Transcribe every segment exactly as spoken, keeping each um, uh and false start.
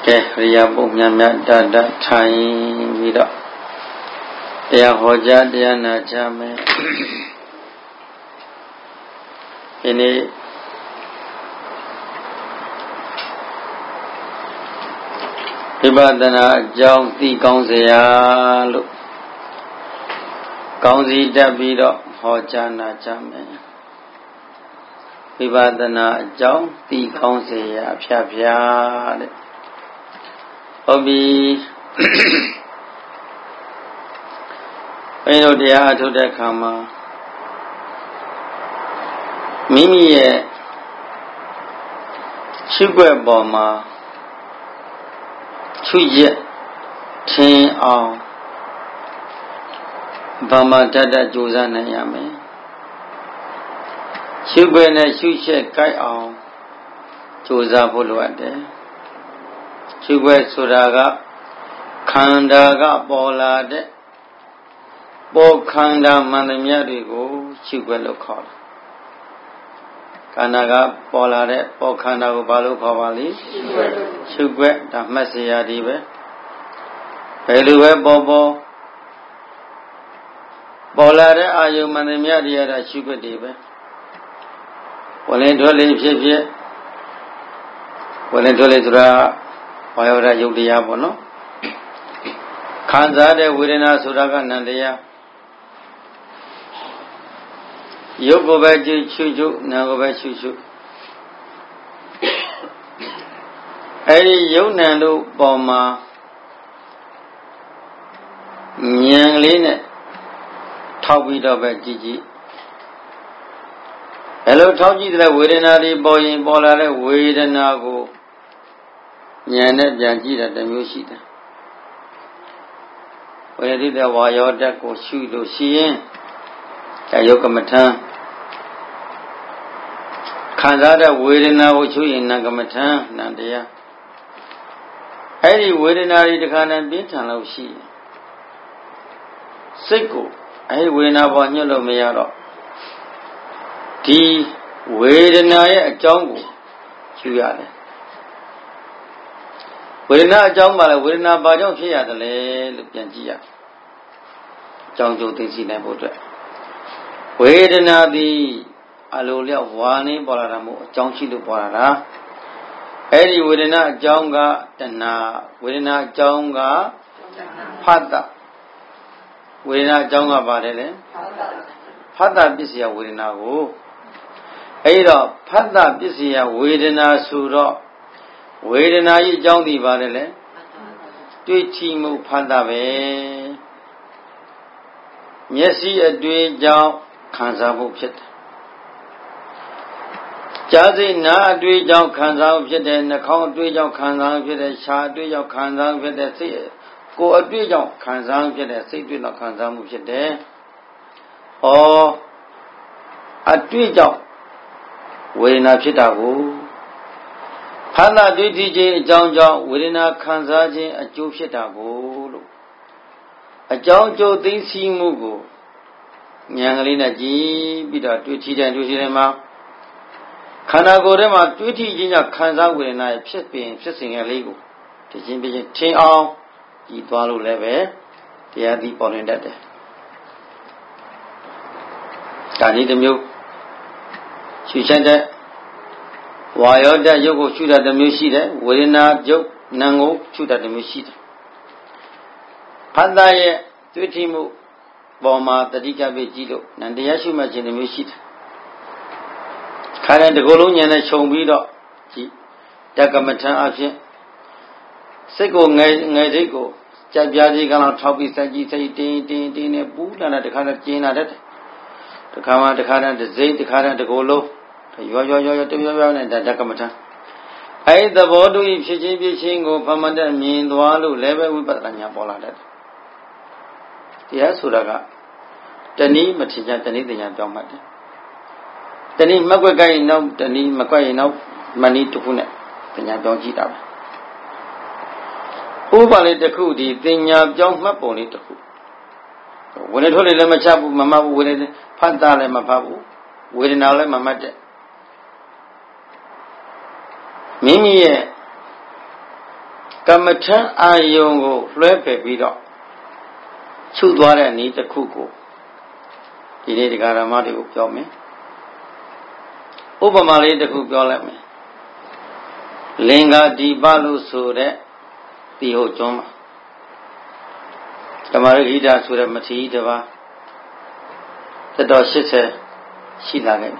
ရိယာပုညံမြတ်တတထိုင်ပြီးတော့တရားဟောကြားတရားနာကြမယ်ဒီနေ့ဝိပဿနာအကြောင်းသိကောင်းစရာလို့ကောင်းစီတက်ပြီးတော့ဟောကြားနာကြမယ်ဝိပဿနာအကြောင်းသိကောင်းစရာဖြတ်ဖြားတဲ့ဟုတ်ပြီဘယ်လိုတရားအထုတ်တဲ့အခါမှာမိမိရဲ့ရှုွက်ပေါ်မှာချွတ်ရက်ထင်အောင်ဘာမှတတ်တတ်ကြိုးစားနိုင်ရမယ်ရှုွက်နဲ့ရှုချက်ကြိုက်အောင်ကြိုးစားဖို့လိုအပ်တယ်ရှုွက်ဆိုတာကခန္ဓာကပေါ်လာတဲ့ပေါ်ခန္ဓာမှန်သမျှတွေကိုရှုွက်လို့ခေါ်တယ်ခန္ဓာကပေါ်လာတဲ့ပေါ်ခန္ဓာကိုဘာလို့ခေါ်ပါလိမ့်ရှုွက်ဒါမှတ်စရာဒီပဲဘယ်လိုပဲပေါ်ပေါ်ပေါ်လာတဲ့အာယုမှန်သမျှတွေရတာရှုွက်တွေပဲဝင်လေထွက်လေဖြစ်ဖြစ်ဝင်လေထွက်လေဆိုတာဘာယောဓာယုတ်တရားပေါ့နော်ခံစားတဲ့ဝေဒနာဆိုတာကနံတရားယုတ်ကိုပဲချွတ်ချွတ်နာကိုပဲချွတ်ချွတ်အဲ့ဒီယုတ်နံတို့ပေါ်မှာဉာဏ်ကလေးနဲ့ထောက်ပြီးတော့ပဲကြည့်ကြည့်ဘယ်လိုထောက်ကြည့်တဲ့ဝေဒနာတွေပေါ်ရင်ပေါ်လာတဲ့ဝေဒနာကိုဉာဏ်နဲ့ပြန်ကြည့်တာတစ်မျိုးရှိတယ်ဝေဒိတဝါယောဓာတ်ကိုရှုလို့ရှိရင်ကာယကမ္မထံခံစားတဲ့ဝေဒနာကိုရှုရင်နာကမ္မထံနံတရားအဲ့ဒီဝေဒနာတွေတခါနဲ့ပြင်းထန်လို့ရှိရင်စိတ်ကိုအဲ့ဒီဝေဒနာပေါ်ညှို့လို့မရတော့ဒီဝေဒနာရဲ့အကြောင်းကိုရှုရတယ်ဝေဒနာအကြောင်းပါလဲဝေဒနာဘာကြောင့်ဖြစ်ရတယ်လဲလို့ပြန်ကြည့်ရအကြောင်းကျိုးသိသိနိုင်ဖို့အတွက်ဝေဒနာသည်အလိုလျောက်ဝါနေပေါ်လာတာမို့အကြောင်းရှိလို့ပေါ်လာတာအဲ့ဒီဝေဒနာအကြောင်းကတဏှာဝေဒနာအကြောင်းကဖတ်တာဝေဒနာအကြောင်းကပါတယ်လေဖတ်တာပစ္စယဝေဒနာကိုအဲ့တော့ဖတ်တာပစ္စယဝေဒနာဆိုတော့ဝေဒနာရဲ့အကြောင်းဒီပါတယ်လေတွေ့ထိမှုဖတ်တာပဲမျက်စိအတွေ့အကြောင်းခံစားမှုဖြစ်တယ်ကြားစိနာအတွေ့အကြောင်းခံစားမှုဖြစ်တယ်နှာခေါင်းအတွေ့အကြောင်းခံစားမှုဖြစ်တယ်ရှားအတွေ့အကြောင်းခံစားမှုဖြစ်တယ်စိတ်ကိုယ်အတွေ့အကြောင်းခံစားမှုဖြစ်တယ်စိတ်တွေ့တော့ခံစားမှုဖြစ်တယ်ဩအတွေ့အကြောင်းဝေဒနာဖြစ်တာကိုဖတ်တာတွေ့ထိခြင်းအကြောင်းကြောင့်ဝေဒနာခံစားခြင်းအကျိုးဖြစ်တာကိုလို့အကြောင်းအကျိုးသိသိမှုကိုဉာဏ်ကလေးနဲ့ကြည့်ပြီးတော့တွေ့ထိတယ်တွေ့ထိတယ်မှာခန္ဓာကိုယ်ထဲမှာတွေ့ထိခြင်းကြောင့်ခံစားဝေဒနာရဲ့ဖြစ်ပင်ဖြစ်စဉ်ကလေးကိုတခြင်းပြခြင်းထင်အောင်ကြည်သွားလို့လည်းပဲတရားသိပေါ်လွင်တတ်တယ်ဒါနည်းတစ်မျိုးရှုချက်တဲ့ဝါယောဓာတ်ရုပ်ကိုရှုတာတစ်မျိုးရှိတယ်ဝေဒနာရုပ်နာမ်ကိုရှုတာတစ်မျိုးရှိတယ်ဖတ်တာရဲ့တွေ့ထိမှုပေါ်မှာတတိကပိကြည့်လို့နံတရားရှုမှတ်ခြင်းတစ်မျိုးရှိတယ်ခါတဲ့ဒီကုလုံးဉာဏ်နဲ့ခြုံပြီးတော့ကြည့်တက္ကမထံအဖြစ်စိတ်ကိုငယ်ငယ်စိတ်ကိုကြက်ပြားစီကတော့ထောက်ပြီးစိုက်ကြည့်စိုက်တင်းတင်းတင်းနဲ့ပူလာတဲ့တခါနဲ့ကျင်းလာတဲ့တခါမှတခါနဲ့တစိမ့်တခါနဲ့ဒီကုလုံးရောရောရောရောတပြောပြောနဲ့တက္ကမထံအဲ့ဒီသဘောတူဖြစ်ချင်းဖြစ်ချင်းကိုဖမတ်တဲ့မြင်သွားလို့လည်းပဲဝိပဿနာဉာဏ်ပေါ်လာတဲ့တရားဆိုတာကတဏှိမထင်ကြတဏှိဉာဏ်ပြောင်းမှတ်တယ်တဏှိမကွက်ကိုင်းနောက်တဏှိမကွက်ရင်နောက်မဏိတစ်ခုနဲ့ဉာဏ်ပြောင်းကြည့်တာပဲဥပ္ပါလေးတစ်ခုဒီဉာဏ်ပြောင်းမှတ်ပုံလေးတစ်ခုဝေဒနာထုတ်လည်းမချဘူးမမှတ်ဘူးဝေဒနာဖတ်တာလည်းမဖတ်ဘူးဝေဒနာလည်းမမှတ်တဲ့မိမိရဲ့က Kamatan Ayongo, Lepe Bido, Chudwara need the cuckoo. He did a garamati of Yomi. Obamali the cook Yolame. Linga di Balu Sure, the Ojoma. Kamarida Sura Matidava. The Doshita, she lagged.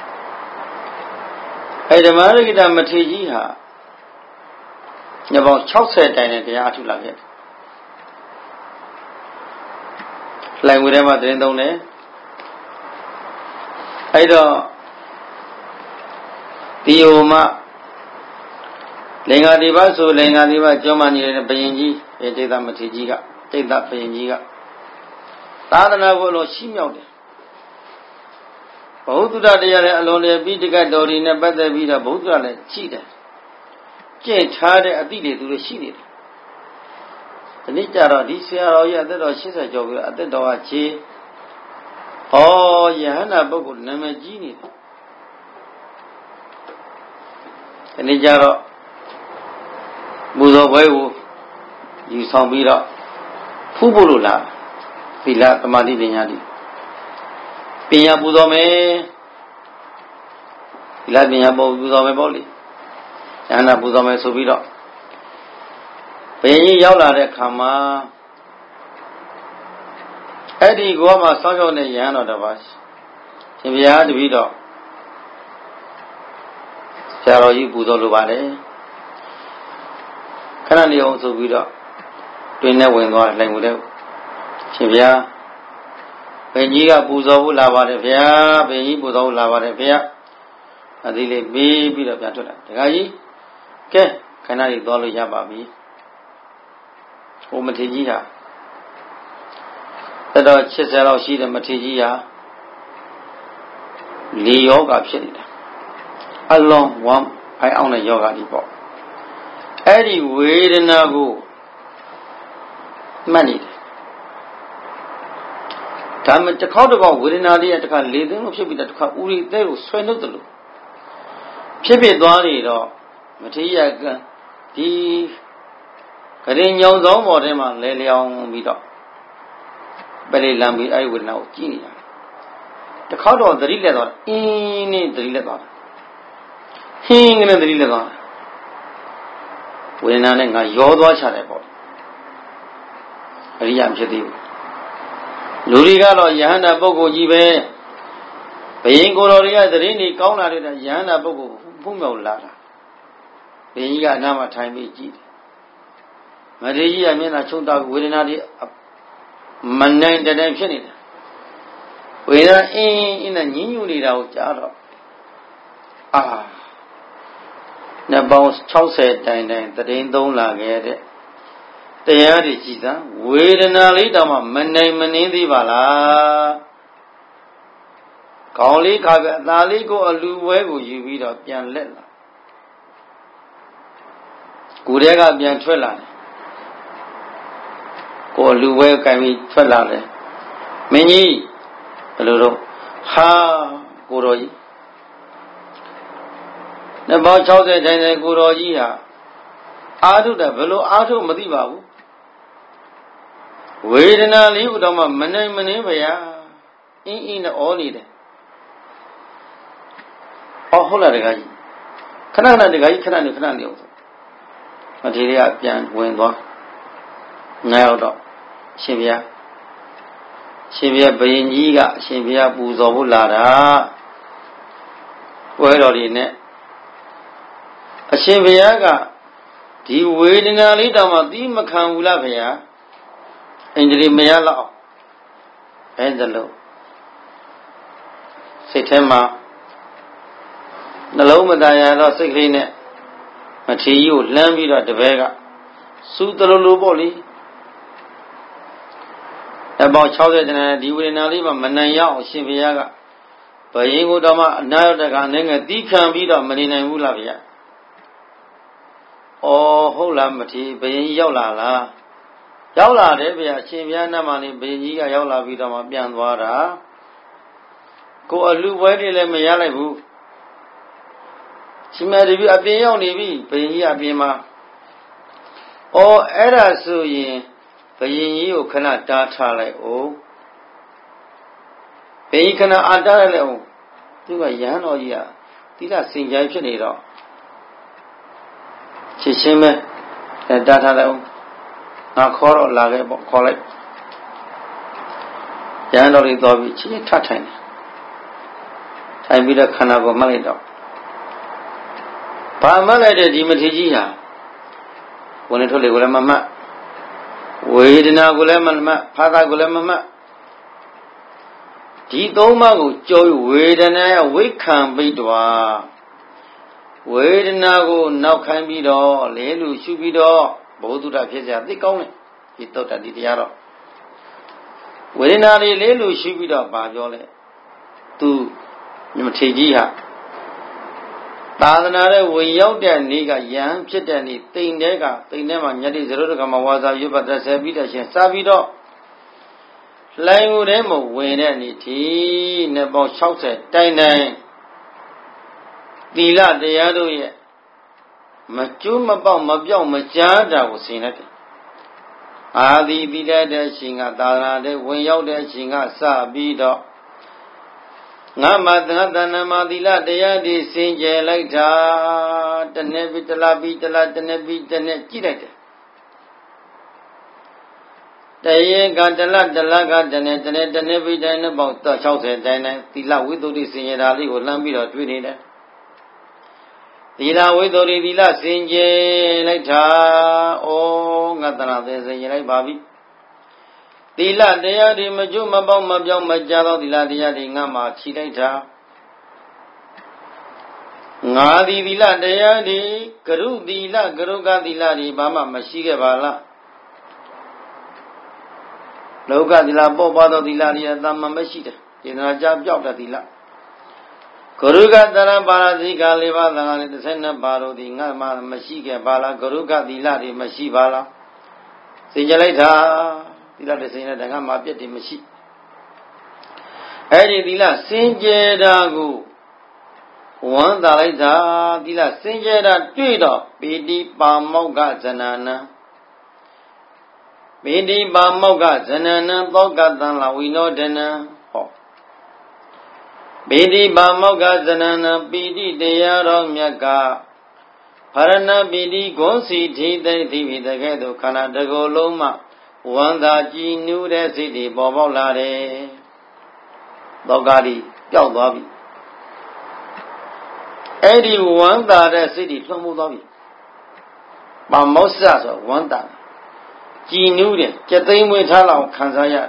I the Marigida Matijiha. About Chelsea Dine the Atulaget. Like with them at the end of the I don't the Oma Lenga Diva, so Lenga Diva, Germany and Payanji, a Jada Matijiga, take that Payanjiga. Tadana will see out. Both of the alone a bit to get door in a better vida, both are cheated. Jane tried a deal to the sheet. The Nicara, this year, or the other she's a job at the door. Oh, Yana Bogu, never genie. The Nicara Buzo, you saw me up. Fubulula, Fila, the Madi Vignadi. Pia Buzome, Fila Buzome Boli. Yana Buzome Subida. Penny Yola de Kama Eddie Goma Sanjo ne Yano de Vas. Sibia de Vido Saro you Buzolubade. Canali also Vido. Twin never went like with Sibia Penjiga Buzo Lava de Via, Penny Buzo Lava de Via. Adile baby of Yatula. The Gaji? Ke, Canali Dolo Yababi. O Matijia. The dog Chisel she the Matijia. Leo Gapsida. Along one, I own a yoga depot. Eddie wait and go. Money. Time at the count about within idea to can lead them, should be that Uri they will swindle the loop. Chippy Donny or Matia, the Karin Young Dom or them on Leleon Mido. Belly Lambi, I will know, Genia. The count of the leather in the leather. Hing in the leather. When I know your watch at a body. Riam Shadi Luriga or Yana Bogo Jibe. Paying Gororia, the rainy corner at Yana Bogo, Pumo Lara. Paying Nama time is G. Maria, I mean, I showed out within a Mandain redemption. We are in a new need out. Ah. Nabos Chelsea Dine, the rain don't lag it. The air is Gita, wait and a little Manday Manindi Vala. Callie Kaga, Laligo, a Luwego, you read up Yan Lella. Gurega Bian Twella. Go Luwe can be Twella. Many, a little, ha, Guroi. About Chowder Dine Guroya. Adu the fellow Atu Madiba. Wait and I leave them a Manay Manivaya in the all either. Oh, hold on, the guy. Canada, the guy cannot do Canada. Material Pian went on. Now, Sivia Sivia Bayiga, Sivia Buzobulara. Where are you net? A Siviaga. The waiting a little of the Macamulavia. And the Mayala and the low. Setema the low Madaya, Sigrine, Matiu, Lambida, the Vega, Suit the Luluboli. About Chowder and the Winaliva, Manaya, or Siviaga. Payengo Dama, Nadaga, Nanga, Deacon Vida, Marina Mulavia. Oh, Hola Mati, Bayin Yola. Yaula, Rebia, Chimiana Mani, Bejiga, Yaula Vidama, Bianwara. Go a lu wedding, let me yell. She made a Bion, Benia Bima. or era so yin, Bayin you cannot data like oh. Bayi cannot ada like do a yan or ya. Did I sing Japan it all? Chishime, the data like now call or lage call it. Yan or it all which is Tatan. I be the Kanago Malido. Pamala de Dimatija. When it told the Gulamama. Vedana Gulamama, Pada Gulamama. Titoma joy Vedana, we can be dwa. Vedana go now can be do, Lelu should be do, Boduda Pizza, the Gone. He thought that the Yaro. Vedana Lelu should be do, Bajole. To Nimatijiha. Tadanare, we out there, nigga, yam, chit and it, thing nega, thing never, yet is Rudakama was a you, but that's a bit as Sabido. Languremo, when any tea, never shouted, Dine. Dila de Yadoye. Machum about Mabio Majada was in it. Adi Dila de Shinga, Dana de, when out there, Shinga, Sabido. Namadana Dila dea de Saint Jelita, the Nevitala Vitala, the Nevit, the Netirate. The Yegadala, the Laga, the Net, the Nevit, and about the South Dana, Dila with the Saint Ali or Lambida Trinidad. Dila with the Dila Saint Jelita, oh, Natana, there's a Jelai Babi. Dila dea di Majuma Mabio Majalo, Dila dea di Nama, Chileta Nadi Dila dea di Guru Dila, Guruga Dila di Bama, Mashiga Bala Loga Dila Bobado Dila di Dama Mashida, in a job job that Dila Guruga Dara Barazika Liva, the Sena Baro di Nama, Mashiga Bala, Guruga Dila di Mashibala Sijaleta. Dila de Saint Dangama Piet de Mashi. Eddie Dila Saint Jedago. One Dalida Dila Saint Jeda Tweedo, Bidi Bamoga Zanana. Bidi Bamoga Zanana, Boga Danla, we know Dana. Bidi Bamoga Zanana, Bidi Deyaro Miaka. Parana Bidi Gonsi T. They Divi the Gado Canada Loma. One that you knew the city, Bobo Lade Dogadi, Yogabi. Eddie one that the city, Tomodabi. Bamosa, one that. She knew it, Katim with Hala, Kansaya.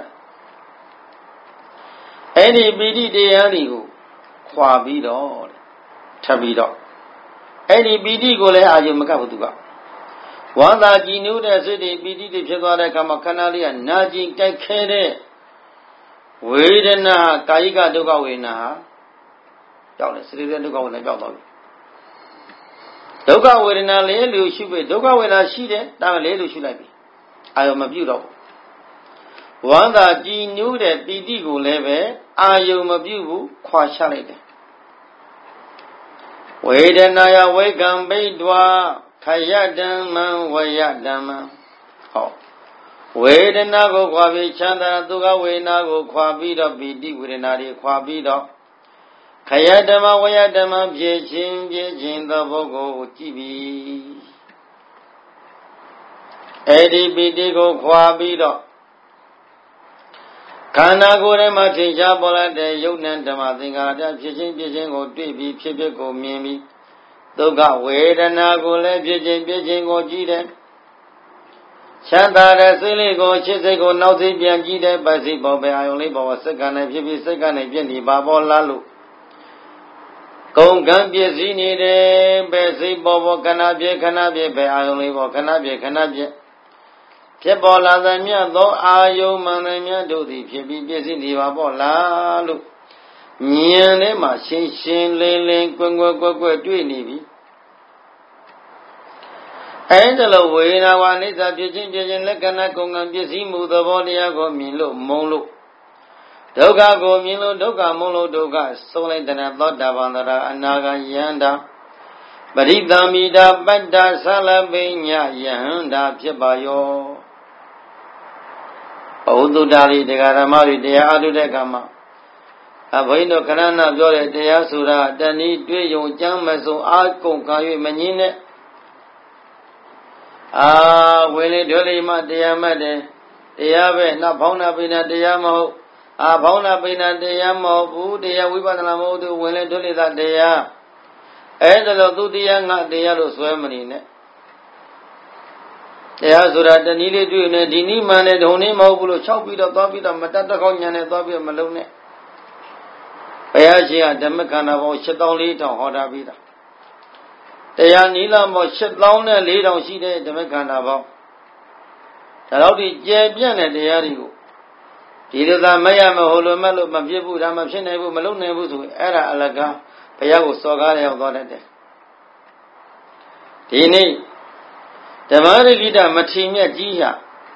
Eddie Bidi de Adigo, Quabido, Tabido. Eddie Bidi Gole Ayumakabutuga. One that you knew the city, Bidi the Chagada Kamakanali and Naji Kakede. Wedena, Kaiga Duga Wina. Down the city to go in the job. Doga Wedena Lelu should be Doga Wena Shide, down Lelu should I be. I am a beautiful. One that you knew that Bidi go leve, I am a beautiful, quite shalid. Wedena wake and Baydwa. Kayadama, Wayadama. Oh. Wait and Nago Quavi Chanda, Duga, we Nago Quabida, Bidi, with an Adi Quabida. Kayadama, Wayadama, Jejin, Jejin, the Vogo, T V. Eddie Bidigo Quabida. Kanago, Martin Jabola, the Yonan Damazinga, Jejin, Jejin, or Divi, Pibico, Mimi. Doga Vedana go let Jin Bijin go Jide. Shanta Silly go Chisego Nauti Bianjide by Zibo, I only bought a second and Pibi second and Jenny Babo Lalu. Go Gambiazini de Bessie Bobo Canabia Canabia, I only bought Canabia Canabia. Piebola the Mia, though I you manamia do the Pibi busy Babo Lalu. Niane ma shin shin lin lin gwen gwen gwen gwen dui ni bi. Angelo we na wa ni sa piet chin piet chin lekkana kongan piet si mu thabo taya ko myin lo mong lo. Dukha ko myin lo dukha mong lo dukha song lai tana thotta pantara anaga yanda. ပရိသမိတာပတ္တသလပိညယဟန္တာဖြစ်ပါယောဘုဒ္ဓတာလီတရားဓမ္မတွေတရားအားထုတ်တဲ့အခါမှာအဘိဓိခရဏပြောတဲ့တရားဆိုတာတဏှိတွေ့ယုံကြမ်းမစုံအာကုန်ကာ၍မငင်းနဲ့အာဝေလေဒွေလိမတရားမှတ်တယ်တရားပဲနောက်ဖောင်းနာပိဏတရားမဟုတ်အာဖောင်းနာပိဏတရားမဟုတ်ဘူးတရားဝိပဿနာမဟုတ်သူဝေလေဒွေလိသာတရားအဲ့ဒါလို့သူတရားငါတရားလို့ဆွဲမနေနဲ့တရားဆိုတာတဏှိလေးတွေ့နေဒီနိမန်နဲ့ဒုံနေမဟုတ်ဘူးလို့ခြောက်ပြီးတော့သွားပြီးတော့မတတ်တကောင်းညာနဲ့သွားပြီးတော့မလုံးနဲ့ဘုရားရှင်ကဓမ္မခန္ဓာပေါင်းရှစ်သောင်းလေးထောင်ဟောတာပြီးတာတရားနိလမောရှစ်သောင်းနဲ့လေးထောင်ရှိတဲ့ဓမ္မခန္ဓာပေါင်းဒါတော့ဒီကျယ်ပြန့်တဲ့တရားတွေကိုဒီလိုသာမရမဟိုလိုမဲ့လို့မပြစ်ဘူးဒါမဖြစ်နိုင်ဘူးမလုံးနိုင်ဘူးဆိုရင်အဲ့ဒါအလကားဘုရားကိုစော်ကားရောက်သွားတတ်တယ်ဒီနေ့ဓမ္မရိကိတမထီမြတ်ကြီးဟာ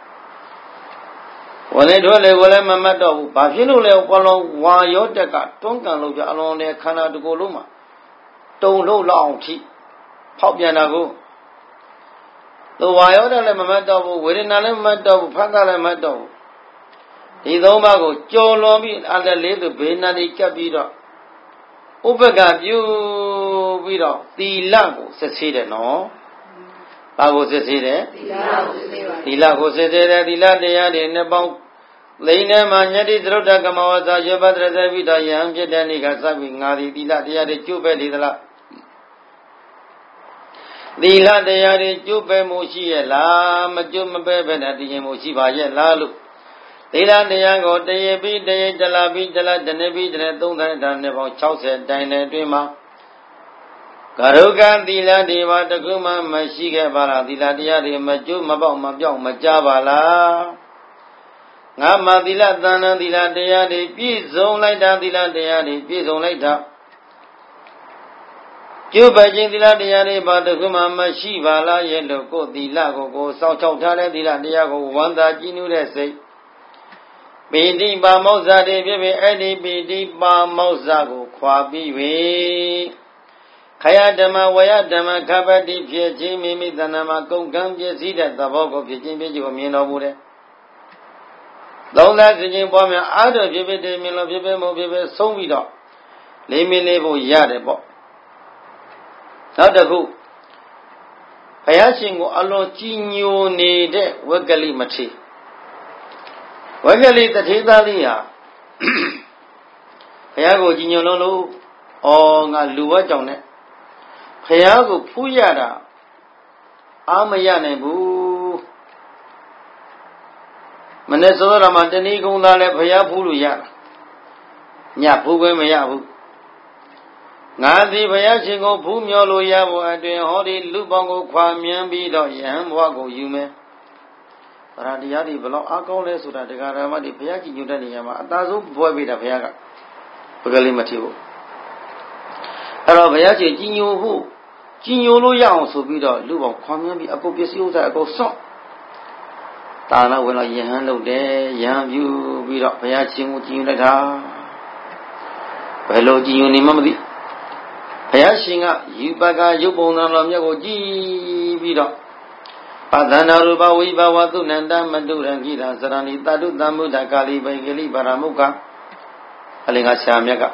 ဝလေထွဲလေကိုလည်းမမတ်တော့ဘူးဘာဖြစ်လို့လဲဘလုံးဝါရောတက်ကတွန်းကန်လို့ပြအလုံးနဲ့ခန္ဓာတစ်ကိုယ်လုံးမှာတုံလို့လောက်အောင်ထိဖောက်ပြန်တာကိုသူဝါရောတက်လည်းမမတ်တော့ဘူးဝေဒနာလည်းမမတ်တော့ဘူးဖတ်တာလည်းမမတ်တော့ဘူးဒီသုံးပါးကိုကြော်လွန်ပြီးအလည်းလေးသူဘေးနာတိကပ်ပြီးတော့ဥပက္ခပြုပြီးတော့သီလကိုစစ်ဆေးတယ်နော်ဘာကိုစစ်ဆေးတယ်သီလကိုစစ်ဆေးပါသီလကိုစစ်ဆေးတယ်သီလတရားတွေနှစ်ပေါင်းလိန်ထဲမှာညတိသရုတ်တကမဝဇာရပတ္တရဇဝိတယံဖြစ်တဲ့နေ့ကစပြီးငါသည်သီလတရားတွေကျုပ်ပဲလေသလားသီလတရားတွေကျုပ်ပဲမှုရှိရဲ့လားမကျုပ်မပဲပဲနဲ့တည်ရင်မှုရှိပါရဲ့လားလို့သီလတရားကိုတရေပြီးတရေတလာပြီးတလာတနေပြီးတနေသုံးတဲ့ဒါနဲ့ပေါင်း၆၀တိုင်တဲ့အတွင်းမှာကရုကသီလတွေပါတခုမှမရှိခဲ့ပါလားသီလတရားတွေမကျိုးမပေါက်မပြောက်မကြပါလားငါမှသီလသံဃာသီလတရားတွေပြည့်စုံလိုက်တာသီလတရားတွေပြည့်စုံလိုက်တာကျုပ်ပဲခြင်းသီလတရားတွေပါတခုမှမရှိပါလားရဲ့လို့ကိုယ်သီလကိုကိုစောင့်ချောက်ထားတဲ့သီလတရားကိုဝန္တာကြည်နူးတဲ့စိတ်ပိဋိပါမောဇ္ဇတွေဖြစ်ဖြစ်အဲ့ဒီပိဋိပါမောဇ္ဇကိုခွာပြီး၍ခယဓမ္မဝယဓမ္မခပတိဖြစ်ခြင်းမိမိတဏ္ဍမှာကုန်ကံပြည့်စည်တဲ့သဘောကိုဖြစ်ခြင်းပြည့်ခြင်းကိုမြင်တော်မူတယ်။သုံးသပ်ခြင်းပေါ်များအားတော်ဖြစ်ဖြစ်တယ်မြင်လို့ဖြစ်ဖြစ်မဟုတ်ဖြစ်ဖြစ်ဆုံးပြီးတော့လေးမင်းလေးဖို့ရတယ်ပေါ့။နောက်တစ်ခုဘုရားရှင်ကိုအလွန်ကြီးညိုနေတဲ့ဝက္ကလိမထေရဝက္ကလိတထေသားလေးဟာဘုရားကိုကြီးညိုလုံးလို့အော်ငါလူဝတ်ကြောင့်နဲ့ဘုရားကိုဖူးရတာအာမရနိုင်ဘူးမနေ့စောရမှာတဏီကုံသားလည်းဘုရားဖူးလို့ရတာညဖူးပဲမရဘူးငါသည်ဘုရားရှင်ကိုဖူးမြော်လို့ရဖို့အတွင်ဟောဒီလူပေါင်းကိုခွာမြန်းပြီးတော့ယဟန်ဘဝကိုယူမယ်ဗရာတရားတွေဘလောက်အားကောင်းလဲဆိုတာတရားဓမ္မတွေဘုရားကြီးညွတ်တဲ့နေရာမှာအသာဆုံးဘွဲပေးတာဘုရားကဘဂလိမထေရကိုအဲ့တော့ဘုရားရှင်ကြီးညိုဖို့ကြီးညိုလို့ရအောင်ဆိုပြီးတော့လူပေါင်းခွာမြန်းပြီးအကုန်ပစ္စည်းဥစ္စာအကုန်ဆော့တာနာဝင်တော့ယဟန်လုပ်တယ်ယဟန်ပြုပြီးတော့ဘုရားရှင်ကိုကြီးညိုလိုက်တာဘယ်လိုကြီးညိုနေမှမသိဘုရားရှင်ကယူပကရုပ်ပုံသဏ္ဍာန်မြတ်ကိုကြည့်ပြီးတော့ပသန္တာရူပဝိဘဝသုနန္တမတုရံကိတာစရဏိတတုသမ္မုဒ္ဒကာလိဘိကလိပါရမုခအလင်္ဂဆရာမြတ်က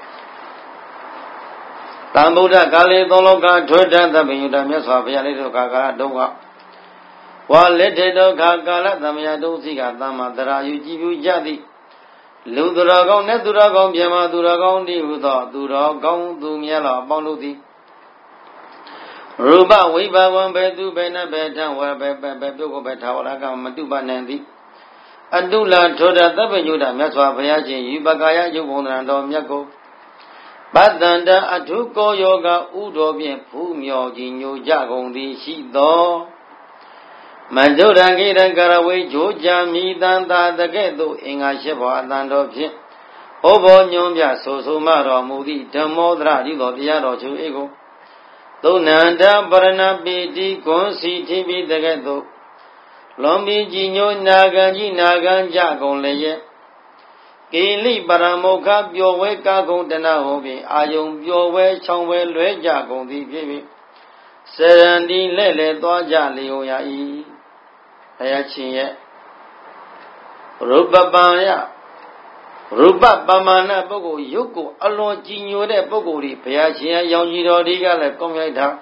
သမ္ဗုဒ္ဓကာလိသုံးလောကထွတ်တသဗ္ဗညုတမြတ်စွာဘုရားလေးတို့ကာကဒုက္ခဝါလက်ထေဒုက္ခကာလသမယဒုစိကသမ္မာတရာယုကြည်ပြုကြသည်လူသူတော်ကောင်းနဲ့သူတော်ကောင်းပြမသူတော်ကောင်းတိဟုသောသူတော်ကောင်းသူမြတ်တော်အပေါင်းတို့သည်ရူပဝိဘဝံဘေသူဘေနဘေထံဝဘေဘေဘေပြုကိုဘေထာဝရကမတုပနံတိအတုလထောဒသဗ္ဗညုတမြတ်စွာဘုရားရှင်ယူပကာယယုတ်ဘုံတော်တော်မြတ်ကိုပတ္တန္တအထုကောယောဂဥတော်ဖြင့်ဖူးမြော်ကြီးညိုကြကုန်သည်ရှိသောမန္တုရံကိရံကရဝေဂျိုကြမိတန်သာတကဲ့သို့အင်္ဂါရှိဘောအတန်တော်ဖြင့်ဟောဘောညွန်ပြဆိုဆိုမတော်မူသည့်ဓမ္မောဒရဤတော်တရားတော်ချူအေကိုသုဏန္တပရဏပိတိကွန်စီတိပိတကဲ့သို့လွန်ပြီးကြည်ညိုနာခံကြီးနာခံကြကုန်လည်းရဲ့ကိလိပရမောခပျော်ဝဲကာကုံတနာဟောဖြင့်အာယုံပျော်ဝဲချောင်းဝဲလွဲကြကုန်သည်ဖြစ်၍ Serandi lele toja leoya i Ayachiye Rupa Baya Rupa Bamana Bogo Yoko Alon Jinyo de Bogori Payachia Yonjiro Diga le Comyata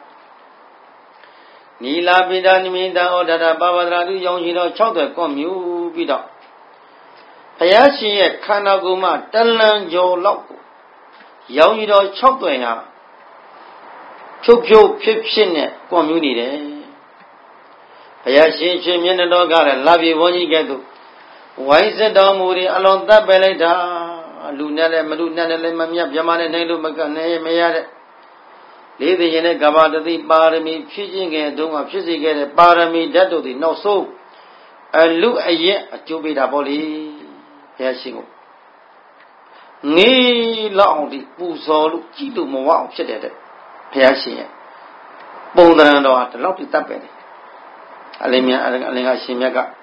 Nila Bidanimida or Dada Babadradu Yonjiro Choda Commu Bida Payachie Kanaguma Talan Jo Loko Yonjiro Chodoya Chokyo Pipshin Community Payachie Chimina Dogara Lavi Woni Gado Why is it Damuri along the Beleda Lunale Madunale Mamia Yamane Nelu Macane Mayade Lady in a Gavada the Barami fishing and doing a physic at a Barami Dado the no so and look a year to be the body Yashingo Ni long the Puso Kitu Moa said it Piashi Bondarando at the Lopi Tapene Alemia Alenga Shimega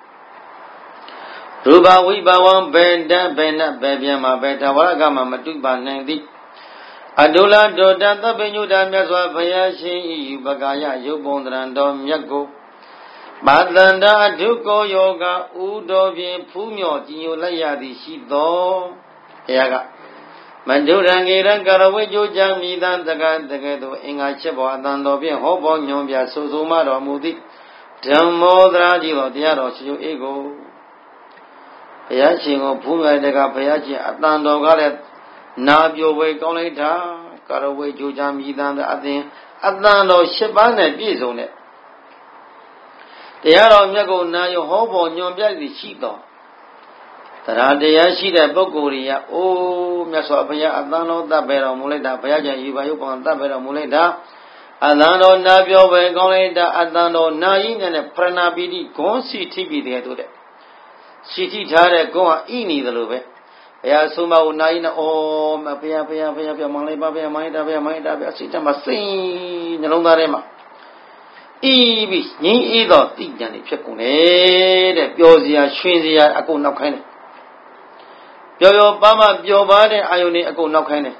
Ruba Wibawan Benda Bena Babyama Beta Wagama Matuba Nandi Adula Dodanta Benuda Meswa Bayashi Bagaya Yobondrando Miago Badanda Duko Yoga Udo Pumio Yulaya di Shido Yaga Mandurangi Rankarawe Jamidan Dagan Dagado Inga Chebo Adando Bien Hobo Nyombia Suzuma Mudi Damodra Dilo Diaro Ego Payachin Puma Dega Payachi Atando Galet Nabio Way Coleta Caraway Jujamidan the Adin Adano Shibane Bizone The Arrow Yago Nayo Hobo Nyombia di Chito Taradeyashi the Bogoria O Masopaya Adano Dabera Muleta Payaja Yubayupan Dabera Muleta Adano Nabio Way Coleta Adano Nain and a Pranabidi Gonsi T V there to that. City Tare go ini the Lube. Ya Suma Unaina O Mapia Pia Pia Pia Maleba Pia Maida Pia Maida Pia Sita Masi Nalondarema. Ibi Ni Edo Tigani Pecune, Biozia, Shinzia, Ako Nakane. Bio Bama Biobade, Ione, Ako Nakane.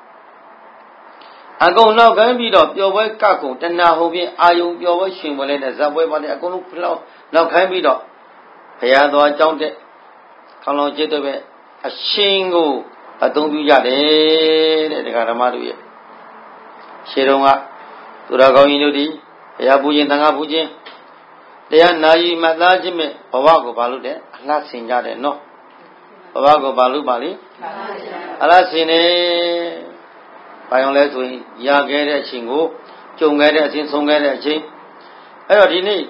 Ago now can be up your way Kako, then now Hobi, Ayu, your way Shimbolene, Zabwe, but Ako now can be up. Payado Jonte Kalon Jetobe, a shingle, a don't do Yade, the Karamadu. Shironga, Turago Inudi, Yabuji Tangabuji. They are Nai Madajime, Pavago Balude, Alasin Yade, no. Pavago Balu Bali, Alasine, Pionles, Yagere, Shingo, Jungere, Sinsongere, Jing. Ayodini.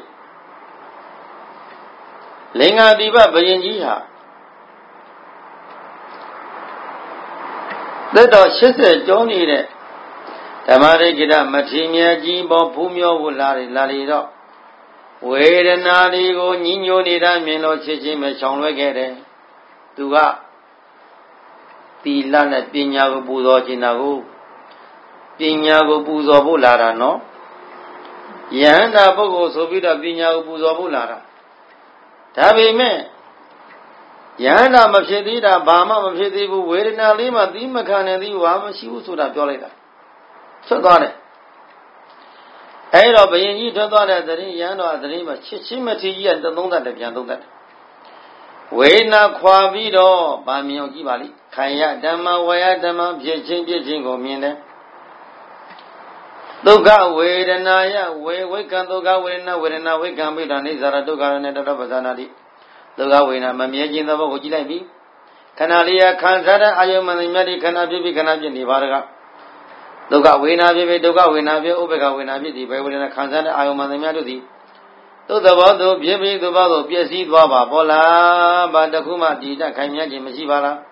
Linga Diva Bayanjiha. The dog sister Johnny. Tamare Gida Matimia Jimbo Pumio Wulari Larido. Wait and Nadigo Nino Nida Mino Chijim Chongwegere. Tuga Tilana Pinago Buzo Jinago Pinago Buzo Bulara, no? Yanda Bogo Sobida Pinago Buzo Bulara. Tabi me Yana Machedida, Bama Machedibu, waiting a lima, Dimakan and the Wama, she was to have Jolita. So got it. Aero being you don't know that the Yano at the name of Chichimati and the Londa de Piano. Wait now, Quavido, Bamio Gibali, Kaya, Dama, Waya, Dama, Jing, Jingo, Mine. Loga, wait and I, wait, we can look out when I wait and I wake up with an Izaradoga and the Bazanadi. Loga, when I'm a Miajin of Ojilabi. Canalia, Kanzada, Ayaman, Medi, Canabi, Canabi, Nivaraga. Loga, when I be Doga, when I be Obega, when I be the way in a Kanzada, Ayaman, Medi. To the Bado, Bibi, the Bado, P S C, Baba, Bola, Bandakuma, Dida, Kanyaki, Masivala.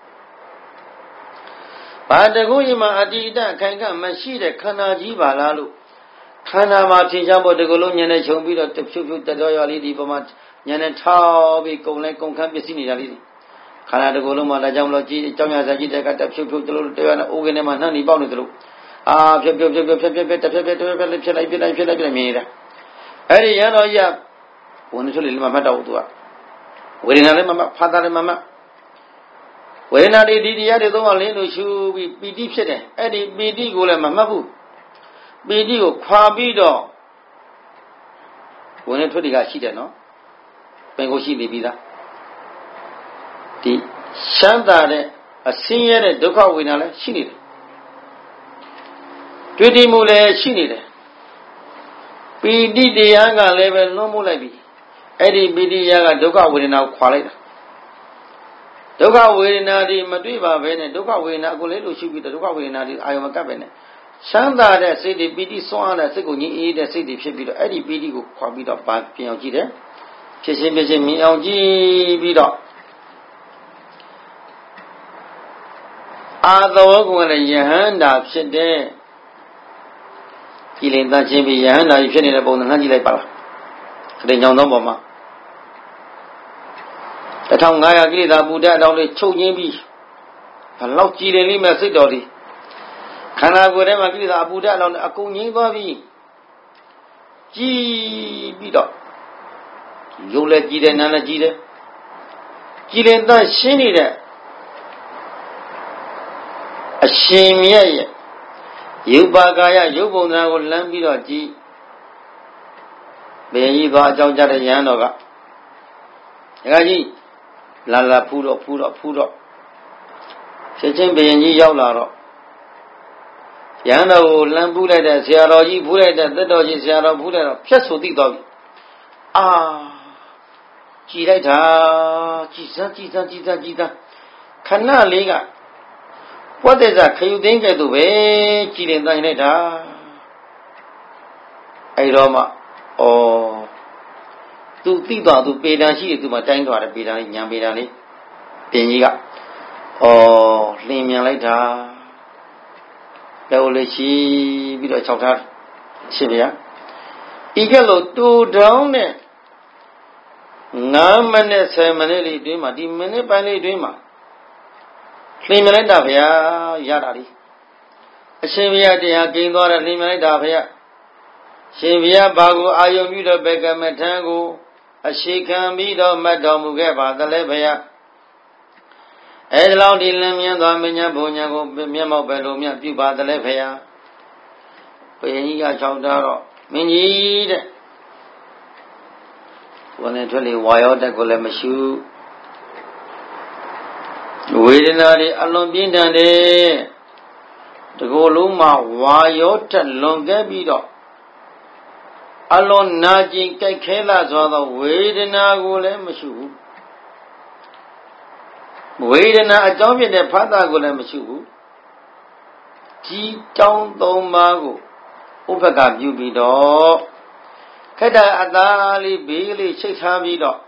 Badaguyima Adida, Kanga, Mashida, Kanaji, Balalu. Kana Martin Jabo, the Golonian, Chombi, the Chupu, the Doyali, Dipomat, Yanatao, Bicole, Concampisini. Kana the Goloma, the Jamloji, Tomia Zaji, the Chupu, the Oganema, Nani, Bonutru. Ah, Eddie Yano Ya, one to Mamma. When I remember Father and Mamma. When I did the other one, should be deep set. Eddie, B D, Golem, Mabu. B D, Quabido, ဝင်နေထွက်တွေကရှိတယ်နော်ပင်ကိုရှိနေပြီလားဒီရှမ်းသာတဲ့အဆင်းရဲတဲ့ဒုက္ခဝေဒနာလည်းရှိနေတယ်တွေ့တိမှုလည်းရှိနေတယ်ပီတိတရားကလည်းပဲလွှမ်းမိုးလိုက်ပြီအဲ့ဒီပီတိတရားကဒုက္ခဝေဒနာကိုခွာလိုက်တာဒုက္ခဝေဒနာဒီမတွေ့ပါဘဲနဲ့ဒုက္ခဝေဒနာကိုလည်းလို့ရှိပြီးဒုက္ခဝေဒနာဒီအာယုံမကပ်ပဲနဲ့ချမ်းသာတဲ့စိတ်တွေပီတိစွမ်းအားတဲ့စိတ်ကိုငြိမ်းအေးတဲ့စိတ်တွေဖြစ်ပြီးတော့အဲ့ဒီပီတိကိုခွာပြီးတော့ပါပြင်အောင်ကြည့်တယ်ဖြစ်ချင်းဖြစ်ချင်းမြင်အောင်ကြည့်ပြီးတော့အာသဝကုကလည်းယဟန္တာဖြစ်တဲ့ကြည်လင်တတ်ခြင်းပြီးယဟန္တာကြီးဖြစ်နေတဲ့ပုံစံနှမ်းကြည့်လိုက်ပါလားခရင်ကြောင့်သောပေါ်မှာတထောင်ငါးရာကိလေသာပူဓာတ်အတောင်းလေးချုပ်ငင်းပြီးဘလောက်ကြည်လင်လိမ့်မယ်စိတ်တော်ဒီခန္ဓာကိုယ်ထဲမှာကိလေသာပူဓာတ်အတောင်းအကုန်ငြိမ်းသွားပြီးကြည်ပြီးတော့ရုပ်လည်းကြည်တယ်နာမ်လည်းကြည်တယ်ကြည်လင်တတ်ရှင်းနေတဲ့အရှင်မြတ်ရဲ့ရုပ်ပါကာယရုပ်ပုံသဏ္ဍာန်ကိုလမ်းပြီးတော့ကြည်ဘယ်ကြီးသွားအကြောင်းကြတဲ့ယဟန်တော်ကဒကာကြီးလာလာဖူးတော့ဖူးတော့ဖူးတော့ချက်ချင်းဘယင်ကြီးရောက်လာတော့ယဟန်တော်ကိုလမ်းပူးလိုက်တဲ့ဆရာတော်ကြီးဖူးလိုက်တဲ့သက်တော်ကြီးဆရာတော်ဖူးလိုက်တော့ဖြတ်ဆိုသိသွားပြီအာကြည်လိုက်တာကြည်စမ်းကြည်စမ်းကြည်စမ်းကြည်စမ်းခဏလေးကဝတ်တဲ့စားခယူသိန်းကဲ့သို့ပဲကြည်လင်တိုင်းလိုက်တာအဲ့တော့မှဩသူသိသွားသူပေတံရှိတယ်သူမှတိုင်းသွားတယ်ပေတံလေးညံပေတံလေးပြင်ကြီးကဩလင်းမြန်လိုက်တာတော်လေးရှိပြီးတော့ခြောက်ထားရှင်းဗျာဤကဲ့သို့တူတောင်းနဲ့ငါးမိနစ်ဆယ်မိနစ်လေးအတွင်းမှာဒီမိနစ်ပိုင်းလေးအတွင်းမှာလင်းမြန်လိုက်တာဗျာရတာဒီအရှင်ဘုရားတရားကျင်းသွားတယ်လင်းမြန်လိုက်တာဗျာရှင်ဘုရားဘာကိုအာယုံပြုတော့ဘက်ကမထမ်းကိုအရှိခံပြီးတော့မှတ်တော်မူခဲ့ပါသလဲဘုရားအဲဒီလောက်ဒီလင်းမြန်သွားမညာဘုံညာကိုမျက်မှောက်ပဲလို့မြတ်ပြုပါသလဲဘုရားဘုရင်ကြီးကချောင်းထားတော့မင်းကြီးတဲ့ဝန်နဲ့ထွက်လေဝါရောတက်ကိုလည်းမရှိဝေဒနာတွေအလွန်ပြင်းထန်တယ်တကိုယ်လုံးမှာဝါရောတက်လွန်ခဲ့ပြီးတော့အလွန်နာကျင်ကြိုက်ခဲလာစွာသောဝေဒနာကိုလည်းမရှိဘူးဝေဒနာအကြောင်းဖြစ်တဲ့ဖတ်တာကိုလည်းမရှိဘူးဒီတောင်းသုံးပါးကိုဥပ္ပကပြုပြီးတော့ခက်တဲ့အသားလေးဘေးလေးချိတ်ထားပြီးတော့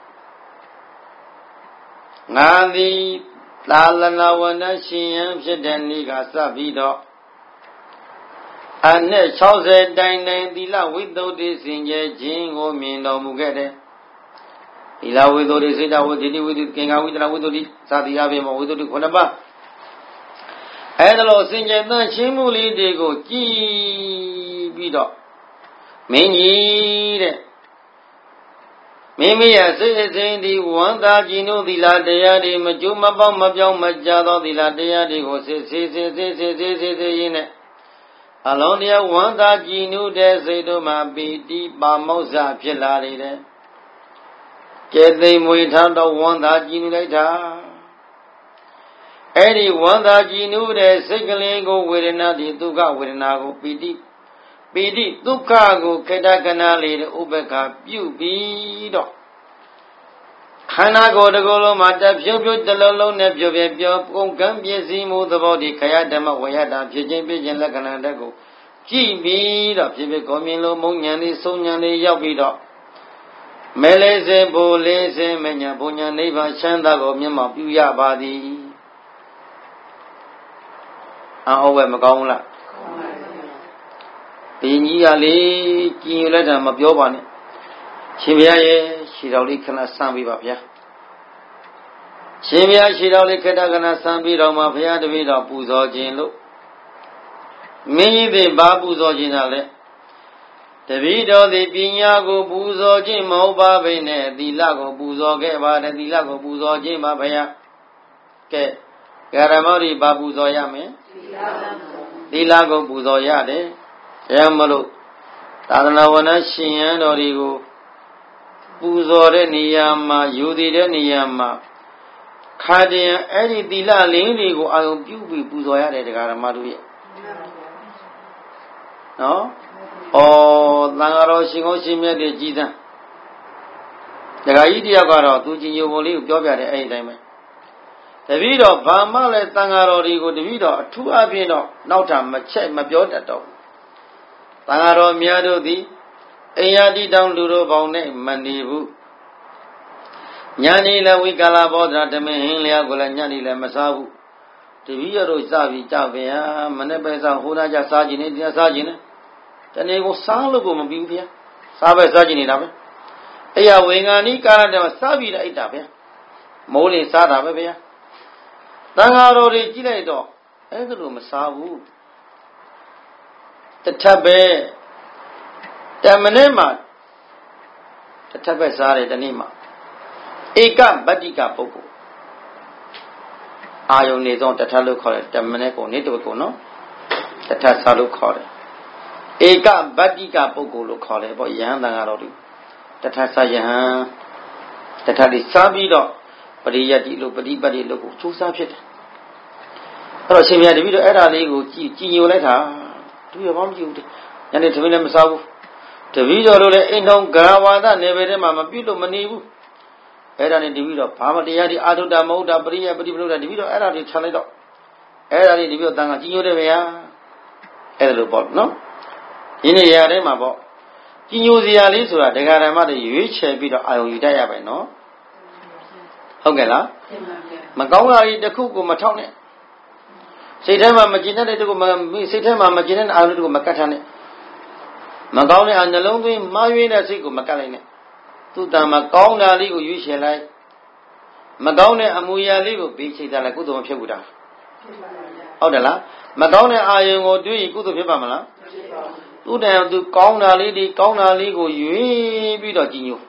ငါသည်သာလနာဝဏရှင်ယံဖြစ်တဲ့နေ့ကစပြီးတော့အနှစ်၆၀တိုင်တိုင်သီလဝိသုဒ္ဓိစင်ကြယ်ခြင်းကိုမြင်တော်မူခဲ့တယ်သီလဝိသုဒ္ဓိစေတဝိတ္တိဝိတ္တိကင်္ဂဝိတ္တဝိသုဒ္ဓိစသည်အပြင်မှာဝိသုဒ္ဓိခုနှစ်ပါးအဲဒါလို့စင်ကြယ်သန့်ရှင်းမှုလေးတွေကိုကြည်ပြီးတော့မင်းကြီးတဲ့မိမိရဲ့စိတ်အစဉ်ဒီဝန္တာကြည်နုသီလတရားတွေမကျိုးမပေါက်မပြောင်းမကြသောသီလတရားတွေကိုစစ်စစ်စစ်စစ်စစ်စစ်စစ်စစ်ရင်းနဲ့အလုံးတရားဝန္တာကြည်နုတဲ့စိတ်တို့မှာပီတိပါမောဇ္ဇဖြစ်လာနေတယ်။ကျေသိမ်မွေထားတော့ဝန္တာကြည်နုလိုက်တာအဲ့ဒီဝန္တာကြည်နုတဲ့စိတ်ကလေးကိုဝေဒနာဒီဒုက္ခဝေဒနာကိုပီတိပီတိဒုက္ခကိုခေတ္တကနာလေးဥပ္ပခပြုပြီးတော့ခန္ဓာကိုယ်တစ်ခုလုံးမှာတဖြုတ်ဖြုတ်တစ်လုံးလုံးနဲ့ပြုတ်ပြပြောကုန်ကံပြည့်စည်မှုသဘောဒီခရဓမ္မဝေယတာဖြစ်ခြင်းပြည့်ခြင်းလက္ခဏာတက်ကိုကြည့်ပြီးတော့ဖြစ်ဖြစ်ကောမြင်လို့မုံညာလေးဆုံးညာလေးရောက်ပြီးတော့မဲလေးစင်ဘူလေးစင်မညာဘုံညာနိဗ္ဗာန်ချမ်းသာကိုမျက်မှောက်ပြုရပါသည်အဟုတ်ပဲမကောင်းဘူးလားဘင်းကြီးကလေကြည်ညိုလိုက်တာမပြောပါနဲ့ရှင်ဘုရားရဲ့ခြေတော်လေးခဏဆမ်းပေးပါဗျာရှင်ဘုရားခြေတော်လေးခဏခဏဆမ်းပေးတော့မှဘုရားတပည့်တော်ပူဇော်ခြင်းလို့မင်းကြီးတွေဘာပူဇော်ခြင်းလဲတပည့်တော်သည်ပညာကိုပူဇော်ခြင်းမဟုတ်ပါဘဲနဲ့သီလကိုပူဇော်ခဲ့ပါတယ်သီလကိုပူဇော်ခြင်းပါဘုရားကဲဂရမောရိဘာပူဇော်ရမယ်သီလကိုပူဇော်ရတယ်အဲမလို့သာသနာဝနရှင်ရန်တော်တွေကိုပူဇော်တဲ့နေရာမှာယူတည်တဲ့နေရာမှာခါတည်းအဲ့ဒီသီလလေးတွေကိုအာရုံပြုပြီးပူဇော်ရတယ်တရားဓမ္မတို့ရဲ့နော်ဩသံဃာတော်ရှင်ကောင်းရှင်မြတ်တွေကြီးသန်းတရားကြီးတယောက်ကတော့သူကြီးညိုပုံလေးကိုပြောပြတယ်အဲ့ဒီတိုင်းပဲတပည့်တော်ဘာမှလည်းသံဃာတော်တွေကိုတပည့်တော်အထူးအဖြင့်တော့နောက်ထပ်မချက်မပြောတတ်တော့သံဃာတော်များတို့သည်အိယာတိတောင်လူတို့ပေါင်းနဲ့မနေဘူးညာနေလည်းဝိကာလဘောဓရာဓမင်းဟင်းလျာကိုလည်းညနေလည်းမစားဘူးတပည့်တော်တို့စပြီးကြပါဗျာမနေ့ပဲစားဟိုးသားကြစားခြင်းနဲ့တရားစားခြင်းနဲ့တနေ့ကိုစားလို့ကိုမပြီးဘူးဗျာစားပဲစားခြင်းနေတာပဲအိယာဝေငါနီကာရတဲ့မှာစားပြီးတော့အိတ်တာဗျာမိုးလေစားတာပဲဗျာသံဃာတော်တွေကြည့်လိုက်တော့အဲ့ဒါလိုမစားဘူးတစ်ထပ်ပဲတမနေ့မှာတစ်ထပ်ပဲစားတယ်တနေ့မှာဧကဗတ္တိကပုဂ္ဂိုလ်အာယုန်နေဆုံးတစ်ထပ်လို့ခေါ်တယ်တမနေ့ကိုနေ့တစ်ခုနော်တစ်ထပ်စားလို့ခေါ်တယ်ဧကဗတ္တိကပုဂ္ဂိုလ်လို့ခေါ်တယ်ပေါ့ယဟန်သံဃာတော်တွေတစ်ထပ်စားယဟန်တစ်ထပ်လေးစားပြီးတော့ပရိယတ္တိလို့ပฏิပတ်တိလို့ကိုစူးစမ်းဖြစ်တယ်အဲ့တော့ရှင်မြတ်တပည့်တော့အဲ့ဒါလေးကိုကြည်ကြည်ညိုလိုက်တာသူရဘာမှမကြည့်ဘူးညနေသမီးလည်းမစားဘူးတပည့်တော်တို့လည်းအိမ်တော်ဂရဝါဒနယ်ပယ်ထဲမှာမပြုတ်လို့မနေဘူးအဲ့ဒါနဲ့တပည့်တော်ဘာမှတရားဒီအာထုတ္တမဟုတ်တာပရိယပฏิပလို့တာတပည့်တော်အဲ့ဒါတွေခြံလိုက်တော့အဲ့ဒါတွေတပည့်တော်တန်ခါကြည်ညိုတယ်ဗျာအဲ့ဒါလိုပေါ့နော်ဒီနေရာထဲမှာပေါ့ကြည်ညိုစရာလေးဆိုတာဒကာဓမ္မတွေရွေးချယ်ပြီးတော့အာယုံယူတတ်ရပါ යි နော်ဟုတ်ကဲ့လားမကောင်းတာကြီးတစ်ခုကိုမထောက်နဲ့စိတ်ထဲမှာမကျင်တဲ့တကူမစိတ်ထဲမှာမကျင်တဲ့အာရုံတကူမကတ်ထားနဲ့မကောင်းတဲ့အနှလုံးသွင်းမှားယွင်းတဲ့စိတ်ကိုမကတ်လိုက်နဲ့သူ့တန်မှာကောင်းတာလေးကိုရွေးချယ်လိုက်မကောင်းတဲ့အမူအရာလေးကိုပေးချိတ်ထားလိုက်ကုသိုလ်မဖြစ်ဘူးတာဟုတ်တယ်လားမကောင်းတဲ့အာယုံကိုတွေးရင်ကုသိုလ်ဖြစ်ပါမလားသူ့တန်သူကောင်းတာလေးဒီကောင်းတာလေးကိုရွေးပြီးတော့ကြည်ညို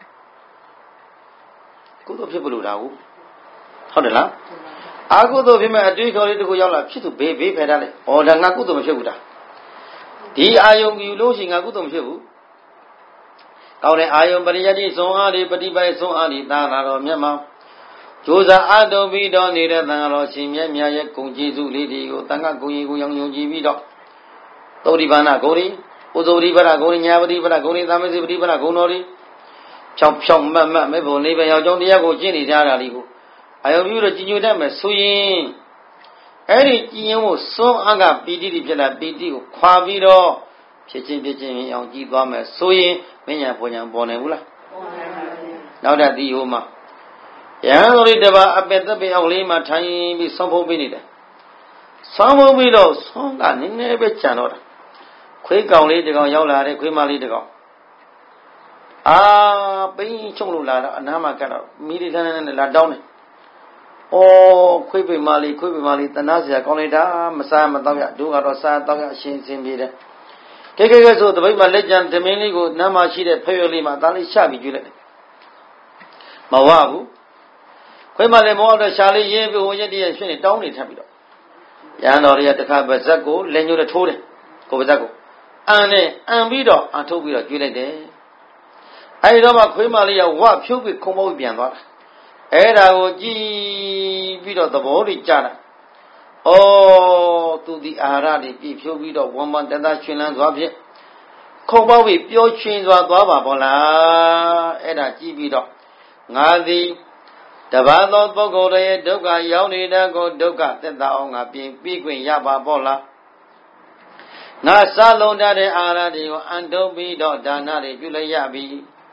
ကုသိုလ်ဖြစ်လို့တာဟုတ်ဟုတ်တယ်လားအာကုသိုလ်ဖြစ်မဲ့အတွေးခေါ်လေးတခုရောက်လာဖြစ်သူဘေးဘေးဖယ်ထားလိုက်။ဩဒါငါကုသိုလ်မဖြစ်ဘူးတာ။ဒီအာယုံယူလို့ရှိရင်ငါကုသိုလ်မဖြစ်ဘူး။ကောင်းတဲ့အာယုံပရိယတ္တိဆုံးအားတွေပฏิပိုက်ဆုံးအားတွေသာလာတော်မြတ်မှာကြိုးစားအထုတ်ပြီးတော့နေတဲ့သံဃာတော်ရှင်မြတ်များရဲ့ဂုဏ်ကျေးဇူးလေးတွေကိုသံဃာဂုဏ်ကြီးကိုရောင်ယုံကြည်ပြီးတော့သုတိဘာနာဂုဏ်ကြီးဥဇဝတိဘာနာဂုဏ်ကြီးညာဝတိဘာနာဂုဏ်ကြီးသာမေစီပတိဘာနာဂုဏ်တော်တွေဖြောင်းဖြောင်းမတ်မတ်မဲ့ဘုံလေးပဲရောက်ကြောင်းတရားကိုကျင့်နေကြတာလေးကိုအာယုံပြုလို့ကြည်ညိုတတ်မယ်ဆိုရင်အဲ့ဒီကြည်ညိုမှုစွန်းအားကပီတိတိဖြစ်လာပီတိကိုခွာပြီးတော့ဖြစ်ချင်းဖြစ်ချင်းအောင်ကြည်သွားမယ်ဆိုရင်မညာပေါ်ညာပေါ်နိုင်ဘူးလားပေါ်နိုင်ပါဘူးနောက်တဲ့ဒီဟိုမှာယဟန်တော်လေးတပါအပက်သက်ပင်အောင်လေးမှာထိုင်ပြီးဆောင်းဖုံးပေးနေတယ်ဆောင်းဖုံးပြီးတော့ဆွန်းကနည်းနည်းပဲကြံတော့တာခွေးကောင်လေးတကောင်ရောက်လာတယ်ခွေးမလေးတကောင်အာပိန်းချုံလို့လာတော့အနားမှာကတ်တော့မိလေးထန်းထန်းနဲ့လာတောင်းတယ်ဩခွေးပိမာလေးခွေးပိမာလေးတနာစရာကောင်းလိုက်တာမစားမတော့ရတို့ကတော့စားတော့ရအရှင်းစင်ပြေတယ်ကဲကဲကဲဆိုတပိတ်မှာလက်ကြံသမင်းလေးကိုနားမှာရှိတဲ့ဖဲရွက်လေးမှာအသားလေးချပြီးကျွေးလိုက်တယ်မဝဘူးခွေးမလေးမဝတော့ရှာလေးရင်းပြီးဟိုရက်တည်းရဖြစ်နေတောင်းနေထပ်ပြီးတော့ရဟန်းတော်တွေကတခါပါဇက်ကိုလက်ညှိုးနဲ့ထိုးတယ်ကိုပါဇက်ကိုအန်နဲ့အန်ပြီးတော့အထုတ်ပြီးတော့ကျွေးလိုက်တယ်အဲဒီတော့မှခွေးမလေးကဝဖြုတ်ပြီးခုံမောက်ပြန်သွားတာအဲ့ဒါကိုကြည်ပြီးတော့သဘောတွေကြတာဩသူဒီအာဟာရတွေပြည့်ဖြိုးပြီးတော့ဝမ်းမတန်တာရှင်လန်းသွားဖြင့်ခုံပေါက်ပြီးပျော်ရွှင်စွာသွားပါဘောလားအဲ့ဒါကြည်ပြီးတော့ငါသည်တပါးသောပုဂ္ဂိုလ်ရဲ့ဒုက္ခရောက်နေတဲ့ကိုဒုက္ခသက်သာအောင်ငါပြင်ပြီးခွင့်ရပါဘောလားငါစလုံးတဲ့အာဟာရတွေကိုအန်တုံးပြီးတော့ဒါနတွေပြုလိုက်ရပြီ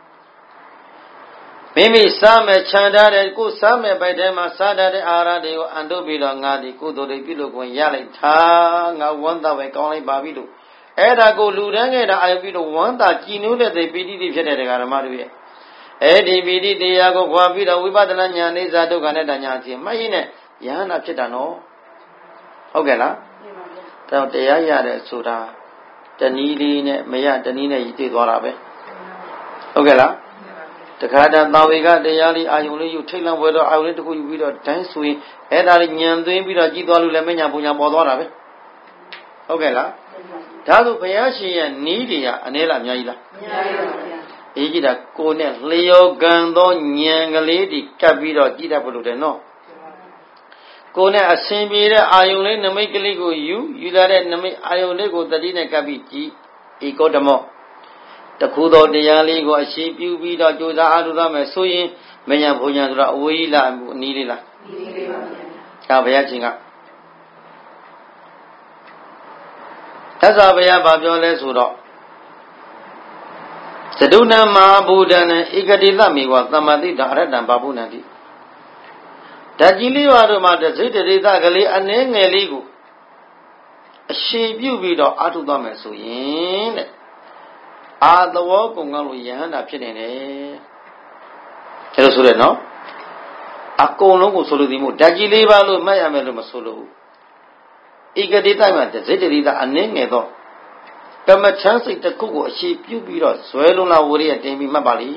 မိမိစားမဲ့ခြံထားတဲ့ကိုစားမဲ့ဘိုက်ထဲမှာစားတဲ့အာဟာရတွေကိုအန်တုပ်ပြီးတော့ငါဒီကုသိုလ်တွေပြုလို့ခွင့်ရလိုက်တာငါဝမ်းသာပဲကောင်းလိုက်ပါပြီလို့အဲ့ဒါကိုလူတန်းခဲ့တာအာယုပြီးတော့ဝမ်းသာကြည်နူးတဲ့သိပီတိတိဖြစ်တဲ့တရားဓမ္မတွေရဲ့အဲ့ဒီပီတိတရားကိုခွာပြီးတော့ဝိပဿနာဉာဏ်အိဇာဒုက္ခနဲ့တညာချင်းမှတ်ရင်းနဲ့ယဟနာဖြစ်တာနော်ဟုတ်ကဲ့လားတော့တရားရတဲ့ဆိုတာတဏီလေးနဲ့မရတဏီနဲ့ရည်သိသွားတာပဲဟုတ်ကဲ့လားတခါတည်းသာဝေကတရားလေးအာယုံလေးယူထိတ်လန့်ပွဲတော့အာယုံလေးတစ်ခုယူပြီးတော့ဒန်းဆိုရင်အဲ့ဒါလေးညံသွင်းပြီးတော့ကြည်သွားလို့လည်းမညာပုံညာပေါ်သွားတာပဲဟုတ်ကဲ့လားဒါဆိုဘုရားရှင်ရဲ့နီးတွေကအနေလားအများကြီးလားအများကြီးပါဗျာအေးကြည့်တာကိုယ်နဲ့လျော်ကန်သောဉာဏ်ကလေးတွေကပ်ပြီးတော့ကြည့်တတ်ဖို့လိုတယ်နော်ကိုယ်နဲ့အစဉ်ပြေတဲ့အာယုံလေးနမိတ်ကလေးကိုယူယူလာတဲ့နမိတ်အာယုံလေးကိုတတိနဲ့ကပ်ပြီးကြည့်ဧကောဓမောတခုသောတရားလေးကိုအရှိပြုပြီးတော့ကြိုးစားအားထုတ်ရမယ်ဆိုရင်မညာဘုံညာဆိုတာအဝေးလားအနီးလေးလားအနီးလေးပါဗျာဒါဘုရားရှင်ကသစ္စာဘုရားဘာပြောလဲဆိုတော့သဒုဏမဟာဘူတံနဲ့ဧကတိသမေဝသမ္မာတိတာအရတ္တံဘာဘုဏ္ဏတိဓာကြီးလေးပါတို့မှာတစိတ်တရေသကလေးအနှဲငယ်လေးကိုအရှိပြုပြီးတော့အာထုသွားမယ်ဆိုရင်တဲ့အာသဝောကုံကောင်းလို့ယဟန္တာဖြစ်နေတယ်ဒါလို့ဆိုရနော်အကုန်လုံးကိုဆိုလို့ဒီမို့ဓာကြီးလေးပါလို့မှတ်ရမယ်လို့မဆိုလို့ဧကတိတိုက်မှာတစိတ်တရေသအနှဲငယ်တော့ကမ္မချမ်းစိတ်တစ်ခုကိုအရှိပြုပြီးတော့ဇွဲလုံးလာဝရိယတင်ပြီးမှတ်ပါလိ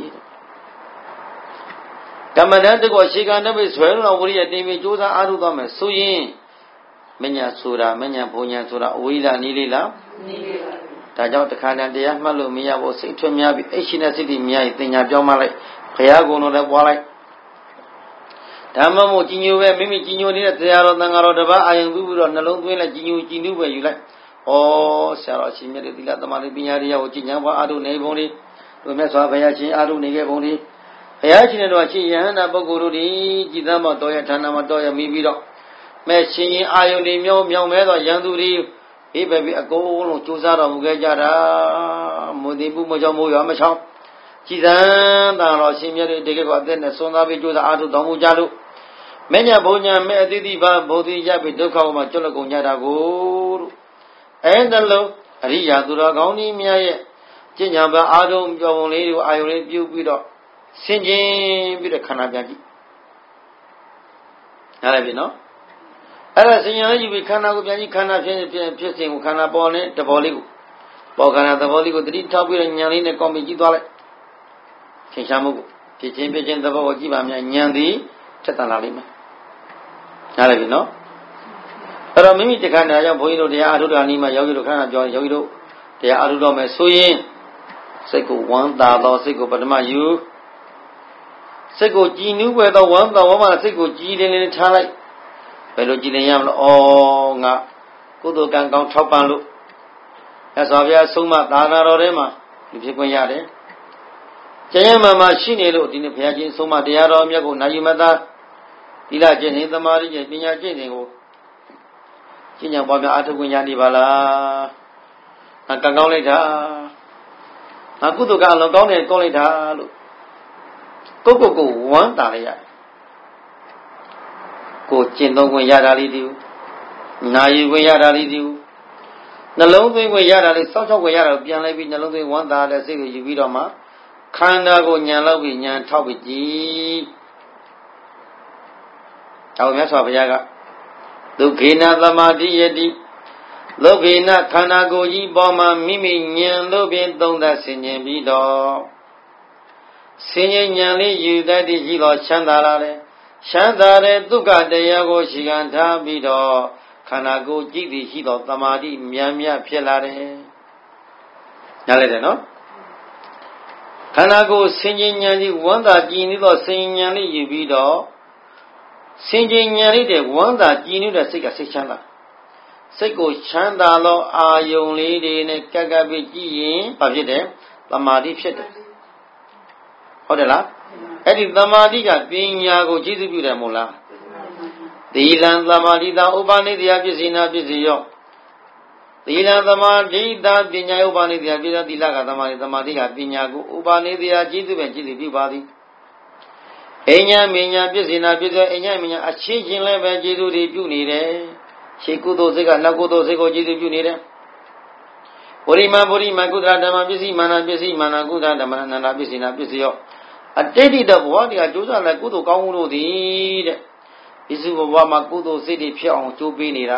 ကမ္မတန်တကောအရှိကနမိတ်ဇွဲလုံးလာဝရိယတင်ပြီးကြိုးစားအားထုတ်သွားမယ်ဆိုရင်မညာဆိုတာမညာဘုံညာဆိုတာအဝိလာနီးလေးလားနီးလေးပါဒါကြောင့်တခါတည်းတရားမှတ်လို့မရဘူးစိတ်ထွများပြီးအိရှိနဲ့စိတ်တွေများရင်တင်ညာပြောင်းမှလိုက်ဘုရားကုံတော်လည်းပွားလိုက်ဓမ္မမို့ကြီးညိုပဲမိမိကြီးညိုနေတဲ့တရားတော်သံဃာတော်တစ်ပါးအာယုံပြုပြီးတော့နှလုံးသွင်းလိုက်ကြီးညိုကြည်နုပဲယူလိုက်ဩဆရာတော်ရှင်မြတ်တဲ့သီလသမာဓိပညာတွေရောက်ကြည်ညာပွားအားထုတ်နေပုံလေးတို့မြတ်စွာဘုရားရှင်အားထုတ်နေခဲ့ပုံလေးဘုရားရှင်တော်ရှင်ယဟန္တာပုဂ္ဂိုလ်တို့ဒီကြည်သမောတော်ရဌာနမှာတော်ရမိပြီးတော့မဲ့ရှင်ရင်အာယုန်တွေမြောင်းမြောင်းမဲသောရန်သူတွေဘေးပဲပြီးအကုန်လုံးကြိုးစားတော်မူခဲ့ကြတာမွေတိပုမကြောင့်မိုးရွာမချောင်းကြည်သံတာတော်ရှင်မြတ်တဲ့တကယ်ကအသက်နဲ့ဆွမ်းသားပြီးကြိုးစားအားထုတ်တော်မူကြလို့မညဘုံညာမဲ့အတိတိဘာဘုဒ္ဓရပြီးဒုက္ခမှာကျွတ်လကုန်ကြတာကိုတို့အဲဒါလို့အရိယာသူတော်ကောင်းကြီးများရဲ့ကျင့်ကြံပါအားထုတ်ပြောပုံလေးကိုအာယုန်လေးပြုပြီးတော့ဆင်ခြင်ပြီးတော့ခန္ဓာပြန်ကြည့်နားလည်ပြီနော်အဲ့ဒါဆင်ခြင်လေးယူပြီးခန္ဓာကိုပြန်ကြည့်ခန္ဓာဖြစ်ဖြစ်ဖြစ်စဉ်ကိုခန္ဓာပေါ်နဲ့တဘောလေးကိုပေါ်ခန္ဓာသဘောလေးကိုတတိထောက်ပြီးတော့ဉာဏ်လေးနဲ့ကောင်းပြီးကြည့်သွားလိုက်သင်္ချာမှုကိုဖြစ်ချင်းဖြစ်ချင်းသဘောကိုကြည့်ပါများဉာဏ်သည်ထက်သန်လာလိမ့်မယ်နားလည်ပြီနော်အဲ့တော့မိမိတခါတည်းကြောင့်ဘုန်းကြီးတို့တရားအထုတော်နီးမှာယောဂီတို့ခဏပြောယောဂီတို့တရားအထုတော်မယ်ဆိုရင်စိတ်ကိုဝမ်းသာသောစိတ်ကိုပထမယူစိတ်ကိုကြည်နူးွယ်သောဝမ်းသာဝမ်းမှစိတ်ကိုကြည်လင်းလင်းထားလိုက်ဘယ်လိုကြည်လင်ရမလဲဩငါကုသိုလ်ကံကောင်းထောက်ပံ့လို့မြတ်စွာဘုရားဆုံးမသာသနာတော်ထဲမှာဒီဖြစ်ခွင့်ရတယ်ကျင့်ရမှမှရှိနေလို့ဒီနေ့ဘုရားရှင်ဆုံးမတရားတော်မြတ်ကိုနာယူမသာသီလကျင့်နေသမာဓိကျင့်ပညာကျင့်နေကိုကျင့်ကြံပွားများအားထုတ်ခွင့်ရနေပါလားငါကံကောင်းလိုက်တာငါကုသိုလ်ကအလုံးကောင်းတယ်ကောင်းလိုက်တာလို့ကိုကိုကိုဝမ်းတာလိုက်ရကိုကျင့်သုံးခွင့်ရတာလေးဒီနာယူခွင့်ရတာလေးဒီနှလုံးသွင်းခွင့်ရတာလေးစောင့်ရှောက်ခွင့်ရတာကိုပြန်လိုက်ပြီးနှလုံးသွင်းဝမ်းသာတဲ့စိတ်ကိုယူပြီးတော့မှခန္ဓာကိုညံလောက်ပြီးညံထောက်ပြီးကြည်တော်မြတ်စွာဘုရားကဒုက္ခေနသမာဓိယတိလောကေနခန္ဓာကိုယ်ကြီးပေါ်မှာမိမိဉာဏ်လို့ဖြင့်သုံးသပ်ဆင်ခြင်ပြီးတော့ဆင်ခြင်ဉာဏ်လေးယူတတ်သည်ရှိသောချမ်းသာလာတယ်ချမ်းသာတဲ့ဒုက္ခတရားကိုရှိခံထားပြီးတော့ခန္ဓာကိုယ်ကြည့်သည်ရှိသောသမာဓိမြန်မြတ်ဖြစ်လာတယ်နားလည်တယ်နော်ခန္ဓာကိုယ်ဆင်ခြင်ဉာဏ်ကြီးဝမ်းသာကြည်နေသောဆင်ခြင်ဉာဏ်လေးယူပြီးတော့ဆင်ခြင်ဉာဏ်လေးတဲ့ဝမ်းသာကြည်နေတဲ့စိတ်ကစိတ်ချမ်းသာစိတ်ကိုချမ်းသာသောအာယုန်လေးတွေနဲ့ကပ်ကပ်ပြီးကြည့်ရင်ဘာဖြစ်တယ်သမာဓိဖြစ်တယ်ဟုတ်တယ်လားအဲ့ဒီသမာဓိကပညာကိုကျေစုပြုတယ်မို့လားသီလံသမာဓိတာဥပနိဒေယပစ္စေနာပစ္စယောသီလံသမာဓိတာပညာဥပနိဒေယပစ္စသီလကသမာဓိသမာဓိကပညာကိုဥပနိဒေယကျေစုပဲကျေစုပြုပါသည်အိညာမညာပစ္စေနာပစ္စယောအိညာမညာအချင်းချင်းလည်းပဲကျေစုတွေပြုနေတယ်ရှေကုသိုလ်စိတ်ကနောက်ကုသိုလ်စိတ်ကိုကျေစုပြုနေတယ်ဝရိမဗုရိမကုသဓမ္မပစ္စည်းမာနပစ္စည်းမာနကုသဓမ္မနန္ဒပစ္စည်းနာပစ္စယောအတိတ်တဘဝတရားကြိုးစားလိုက်ကုသိုလ်ကောင်းမှုတို့သည်တဲ့ဒီစုဘဝမှာကုသိုလ်စိတ်တွေဖြစ်အောင်ကြိုးပေးနေတာ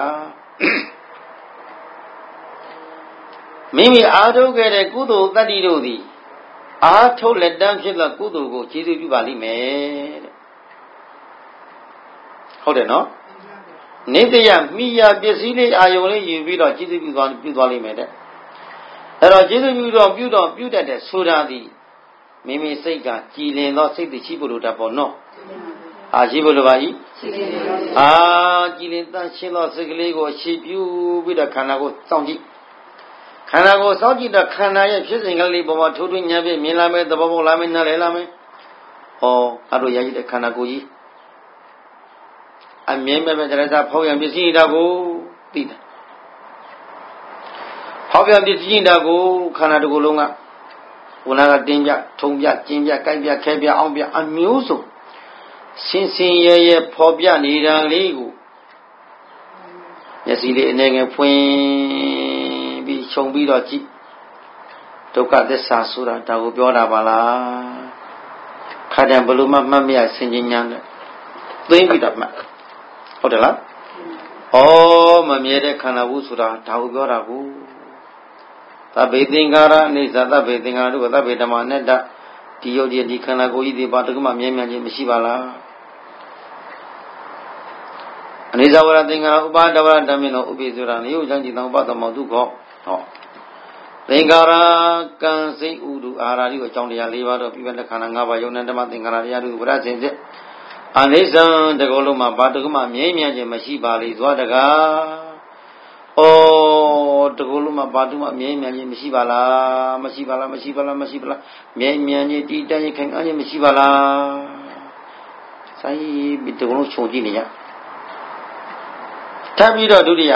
မိမိအားထုတ်ခဲ့တဲ့ကုသိုလ်တတ္တိတို့သည်အားထုတ်လက်တန်းဖြစ်သောကုသိုလ်ကိုကျေးဇူးပြုပါလိမ့်မယ်တဲ့ဟုတ်တယ်နော်နိတ္တယမိယာပစ္စည်းလေးအာယုံလေးယူပြီးတော့ကျေးဇူးပြုသွားပြုသွားလိမ့်မယ်တဲ့အဲ့တော့ကျေးဇူးပြုတော့ပြုတော့ပြုတတ်တဲ့ဆိုတာဒီမိမိစိတ်ကကြည်လင်သောစိတ်တရှိဖို့လိုတတ်ပေါ့နော်အာရှိဖို့လိုပါ၏အာကြည်လင်တန်ရှင်းသောစိတ်ကလေးကိုရှိပြုပြီးတော့ခန္ဓာကိုစောင့်ကြည့်ခန္ဓာကိုစောင့်ကြည့်တော့ခန္ဓာရဲ့ဖြစ်စဉ်ကလေးပေါ်မှာထိုးထွင်းညာပြည့်မြင်လာမယ်သဘောပေါက်လာမယ်နားလည်လာမယ်ဟောအဲ့လိုရရှိတဲ့ခန္ဓာကိုယ်ကြီးအမြဲမဲ့မဲ့တရားစားဖောက်ရံပစ္စည်းတာကိုသိတယ်ဖောက်ရံပစ္စည်းတာကိုခန္ဓာတစ်ခုလုံးကဝနာကတင်းပြထုံပြကျင်းပြကြိုက်ပြခဲပြအောင်ပြအမျိုးစုံစင်စင်ရဲရဲဖော်ပြနေတာလေးကိုမျက်စိလေးအနေငယ်ဖွင့်ပြီးခြုံပြီးတော့ကြည့်ဒုက္ခသစ္စာဆိုတာဒါကိုပြောတာပါလားခါတံဘလို့မှမှတ်မရဆင်ခြင်ညာနဲ့သိပြီးတော့မှတ်ဟုတ်တယ်လားဩမမြဲတဲ့ခန္ဓာဘူးဆိုတာဒါကိုပြောတာကိုသဗ္ဗေသင်္ခါရအိဋ္ဌသဗ္ဗေသင်္ခါရဒုက္ခသဗ္ဗေဓမ္မအနတ္တဒီယုတ်ဒီဒီခန္ဓာကိုယ်ကြီးဒီဘာတကမှမြဲမြံခြင်းမရှိပါလားအနိစ္စဝရသင်္ခါရဥပါဒဝရဓမ္မနောဥပိသုရနိယုတ်ချမ်းကြည်သောဥပဒမောဒုက္ခဟောသင်္ခါရကံစိတ်ဥဒုအာဟာရဒီကိုအကြောင်းတရား၄ပါးတော့ပြည့်တဲ့ခန္ဓာ၅ပါးယုံနဲ့ဓမ္မသင်္ခါရတရားတို့ဝရစင်စစ်အနိစ္စတကောလုံးမှာဘာတကမှမြဲမြံခြင်းမရှိပါလေသွားတကားဩတကူလုံးမှာဘာတူမှမြဲမြံခြင်းမရှိပါလားမရှိပါလားမရှိပါလားမရှိပါလားမြဲမြံခြင်းတည်တံ့ခြင်းခိုင်ခံ့ခြင်းမရှိပါလားဆိုင်ပြီးတကူလုံးခြုံကြည့်နေကြထပ်ပြီးတော့ဒုတိယ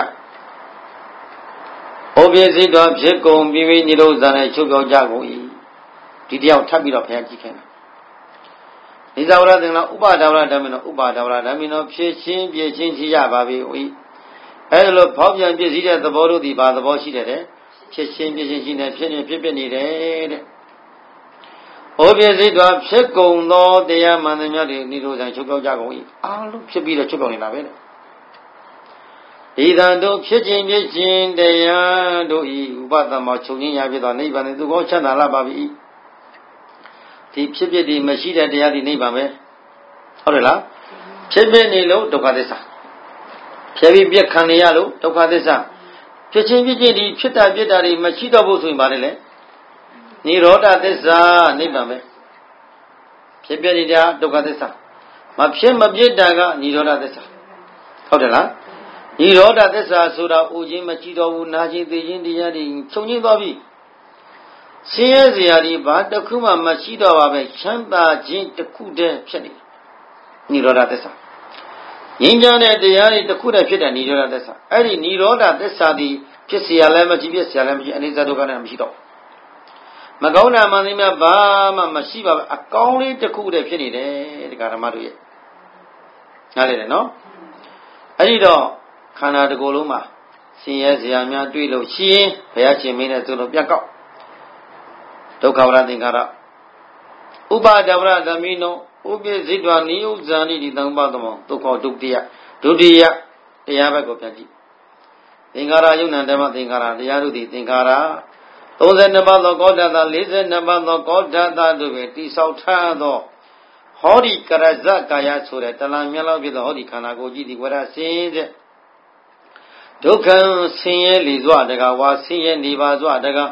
ဩပြေစိတော်ဖြစ်ကုန်ပြီးပြီးနိရောဓနဲ့ချုပ်ပြောက်ကြကုန်၏ဒီတယောက်ထပ်ပြီးတော့ဖျက်ကြည့်ခိုင်းတာနိစ္စဝရသင်္ခါဥပါဒဝရဓမ္မနောဥပါဒဝရဓမ္မနောဖြစ်ချင်းပြည့်ချင်းရှိရပါပြီ၏အဲ့လိုဖောက်ပြန်ပြည့်စည်တဲ့သဘောတို့ဒီဘာသဘောရှိတယ်တဲ့ဖြစ်ချင်းပြည့်ချင်းရှိနေဖြစ်နေဖြစ်ဖြစ်နေတယ်တဲ့ဩပြည့်စည်တော်ဖြစ်ကုန်သောတရားမှန်သမျှတွေနိရောဓချုပ်ပြောက်ကြကုန်၏အားလုံးဖြစ်ပြီးတော့ချုပ်ပြောက်နေတာပဲတဲ့ဒီတန်တို့ဖြစ်ခြင်းပြည့်ခြင်းတရားတို့ဤဥပဒမောချုပ်ခြင်းရဖြစ်သောနိဗ္ဗာန်သို့ကောချမ်းသာလာပါပြီဒီဖြစ်ဖြစ်ဒီမရှိတဲ့တရားဒီနိဗ္ဗာန်ပဲဟုတ်တယ်လားဖြစ်ဖြစ်နေလို့ဒုက္ခသစ္စာဖြစ်ပြီးပြက်ခံနေရလို့ဒုက္ခသစ္စာဖြစ်ခြင်းဖြစ်ခြင်းဒီဖြစ်တာပြက်တာတွေမရှိတော့ဘူးဆိုရင်ဘာလဲလဲနိရောဓသစ္စာနိဗ္ဗာန်ပဲဖြစ်ပြနေတာဒုက္ခသစ္စာမဖြစ်မပြစ်တာကနိရောဓသစ္စာဟုတ်တယ်လားနိရောဓသစ္စာဆိုတာဥခြင်းမရှိတော့ဘူးနာခြင်းသိခြင်းတရားတွေချုပ်ငြိမ်းသွားပြီဆင်းရဲစရာဒီဘာတစ်ခုမှမရှိတော့ပါပဲချမ်းသာခြင်းတစ်ခုတည်းဖြစ်နေနိရောဓသစ္စာငြိမ်းချမ်းတဲ့တရားတွေတစ်ခုတည်းဖြစ်တဲ့နိရောဓသစ္စာအဲ့ဒီနိရောဓသစ္စာဒီဖြစ်เสียလည်းမရှိဖြစ်เสียလည်းမရှိအနိစ္စဒုက္ခနဲ့မရှိတော့မကောင်းတာမှန်သိများဘာမှမရှိပါဘူးအကောင်းလေးတစ်ခုတည်းဖြစ်နေတယ်ဒီကဓမ္မတို့ရဲ့နားလည်တယ်နော်အဲ့ဒီတော့ခန္ဓာတစ်ခုလုံးမှာဆင်းရဲစရာများတွေ့လို့ရှိရင်ဘုရားရှင်မင်းနဲ့သူတို့ပြတ်ကောက်ဒုက္ခဝရသင်္ခါရဥပါဒဝရဓမ္မိနောဥပိစိတ္တနိယုဇာနိဒီသုံးပါးသမဒုက္ခဒုတိယဒုတိယတရားဘက်ကိုပြန်ကြည့်သင်္ခါရယုံနာဓမ္မသင်္ခါရတရားတို့သည်သင်္ခါရသုံးဆယ်နှစ်ပါးသောကောဋ္ဌတာလေးဆယ်နှစ်ပါးသောကောဋ္ဌတာတို့ပဲတိဆောက်ထားသောဟောဒီကရဇကာယဆိုတဲ့တလံမြတ်လောက်ဖြစ်သောဟောဒီခန္ဓာကိုယ်ကြီးဒီဝရစင်းတဲ့ဒုက္ခဆင်းရဲလီစွာတကဝါဆင်းရဲနေပါစွာတက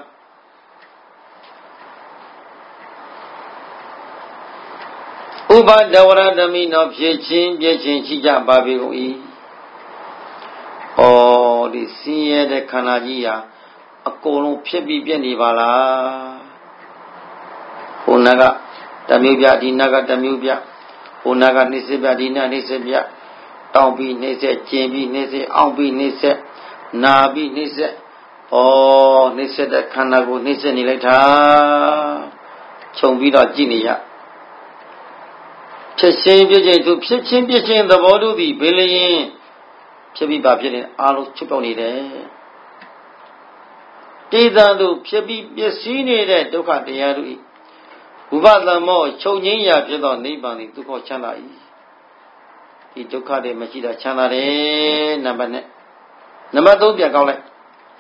ဥပါဒဝရဓမ္မိနောဖြစ်ချင်းပြည့်ချင်းရှိကြပါပေကုန်၏ဩဒီဆင်းရဲတဲ့ခန္ဓာကြီးဟာအကုန်လုံးဖြစ်ပြီးပြည့်နေပါလားဟိုနာကတမျိုးပြဒီနာကတမျိုးပြဟိုနာကနှိစ္စပြဒီနာနှိစ္စပြတောင်းပြီးနှိစ္စကျင်ပြီးနှိစ္စအောင်ပြီးနှိစ္စနာပြီးနှိစ္စဩနှိစ္စတဲ့ခန္ဓာကိုနှိစ္စနေလိုက်တာခြုံပြီးတော့ကြည့်နေရဖြစ်ချင်းပြည့်ချင်းသူဖြစ်ချင်းပြည့်ချင်းသဘောတူသည်ဘယ်လျင်ဖြစ်ပြီးပါဖြစ်နေအားလုံးချုပ်ပေါက်နေတယ်တေသံတို့ဖြစ်ပြီးပျက်စီးနေတဲ့ဒုက္ခတရားတို့ဥပဒမောချုပ်ငြိမ်းရာဖြစ်သောနိဗ္ဗာန်သည်ဒုက္ခချမ်းသာ၏ဒီဒုက္ခတွေမရှိတာချမ်းသာတယ်နံပါတ်နဲ့နံပါတ်သုံးပြန်ကောက်လိုက်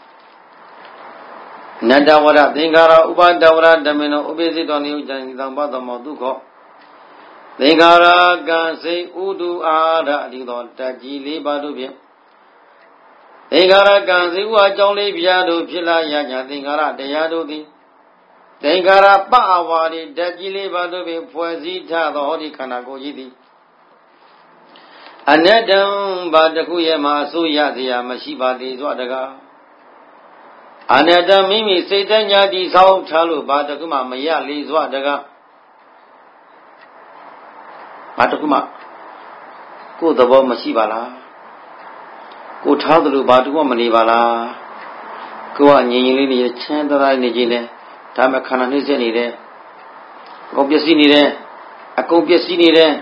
နတ္တဝရသင်္ခါရဥပါဒဝရဓမ္မနောဥပိစိတောနိယုဇံသံပါသောမောဒုက္ခသင်္ခါရကံစိတ်ဥဒုအာရအဒီသောတကြီးလေးပါတို့ဖြင့်သင်္ခါရကံဇီဝအကြောင်းလေးပြားတို့ဖြစ်လာရညာသင်္ခါရတရားတို့သည်သင်္ခါရပအဝါဒီဓာတ်ကြီးလေးပါတို့ဖြင့်ဖွဲ့စည်းထားသောဟောဒီခန္ဓာကိုယ်ကြီးသည်အနတ္တံဘာတခုရဲ့မှာအစိုးရစရာမရှိပါသေးသောတကားအနတ္တမိမိစိတ်တညာတိဆောက်ထားလို့ဘာတခုမှမရလေစွာတကားဘာတခုမှကိုယ်သဘောမရှိပါလားကိုထားသလိုဘာတခုမှမနေပါလားကိုကငြိမ်ငြိမ်လေးနေချမ်းသာသာနေခြင်းနဲ့ဒါမှခန္ဓာနှိမ့်ဆက်နေတယ်အကုန်ပျက်စီးနေတယ်အကုန်ပျက်စီးနေတယ်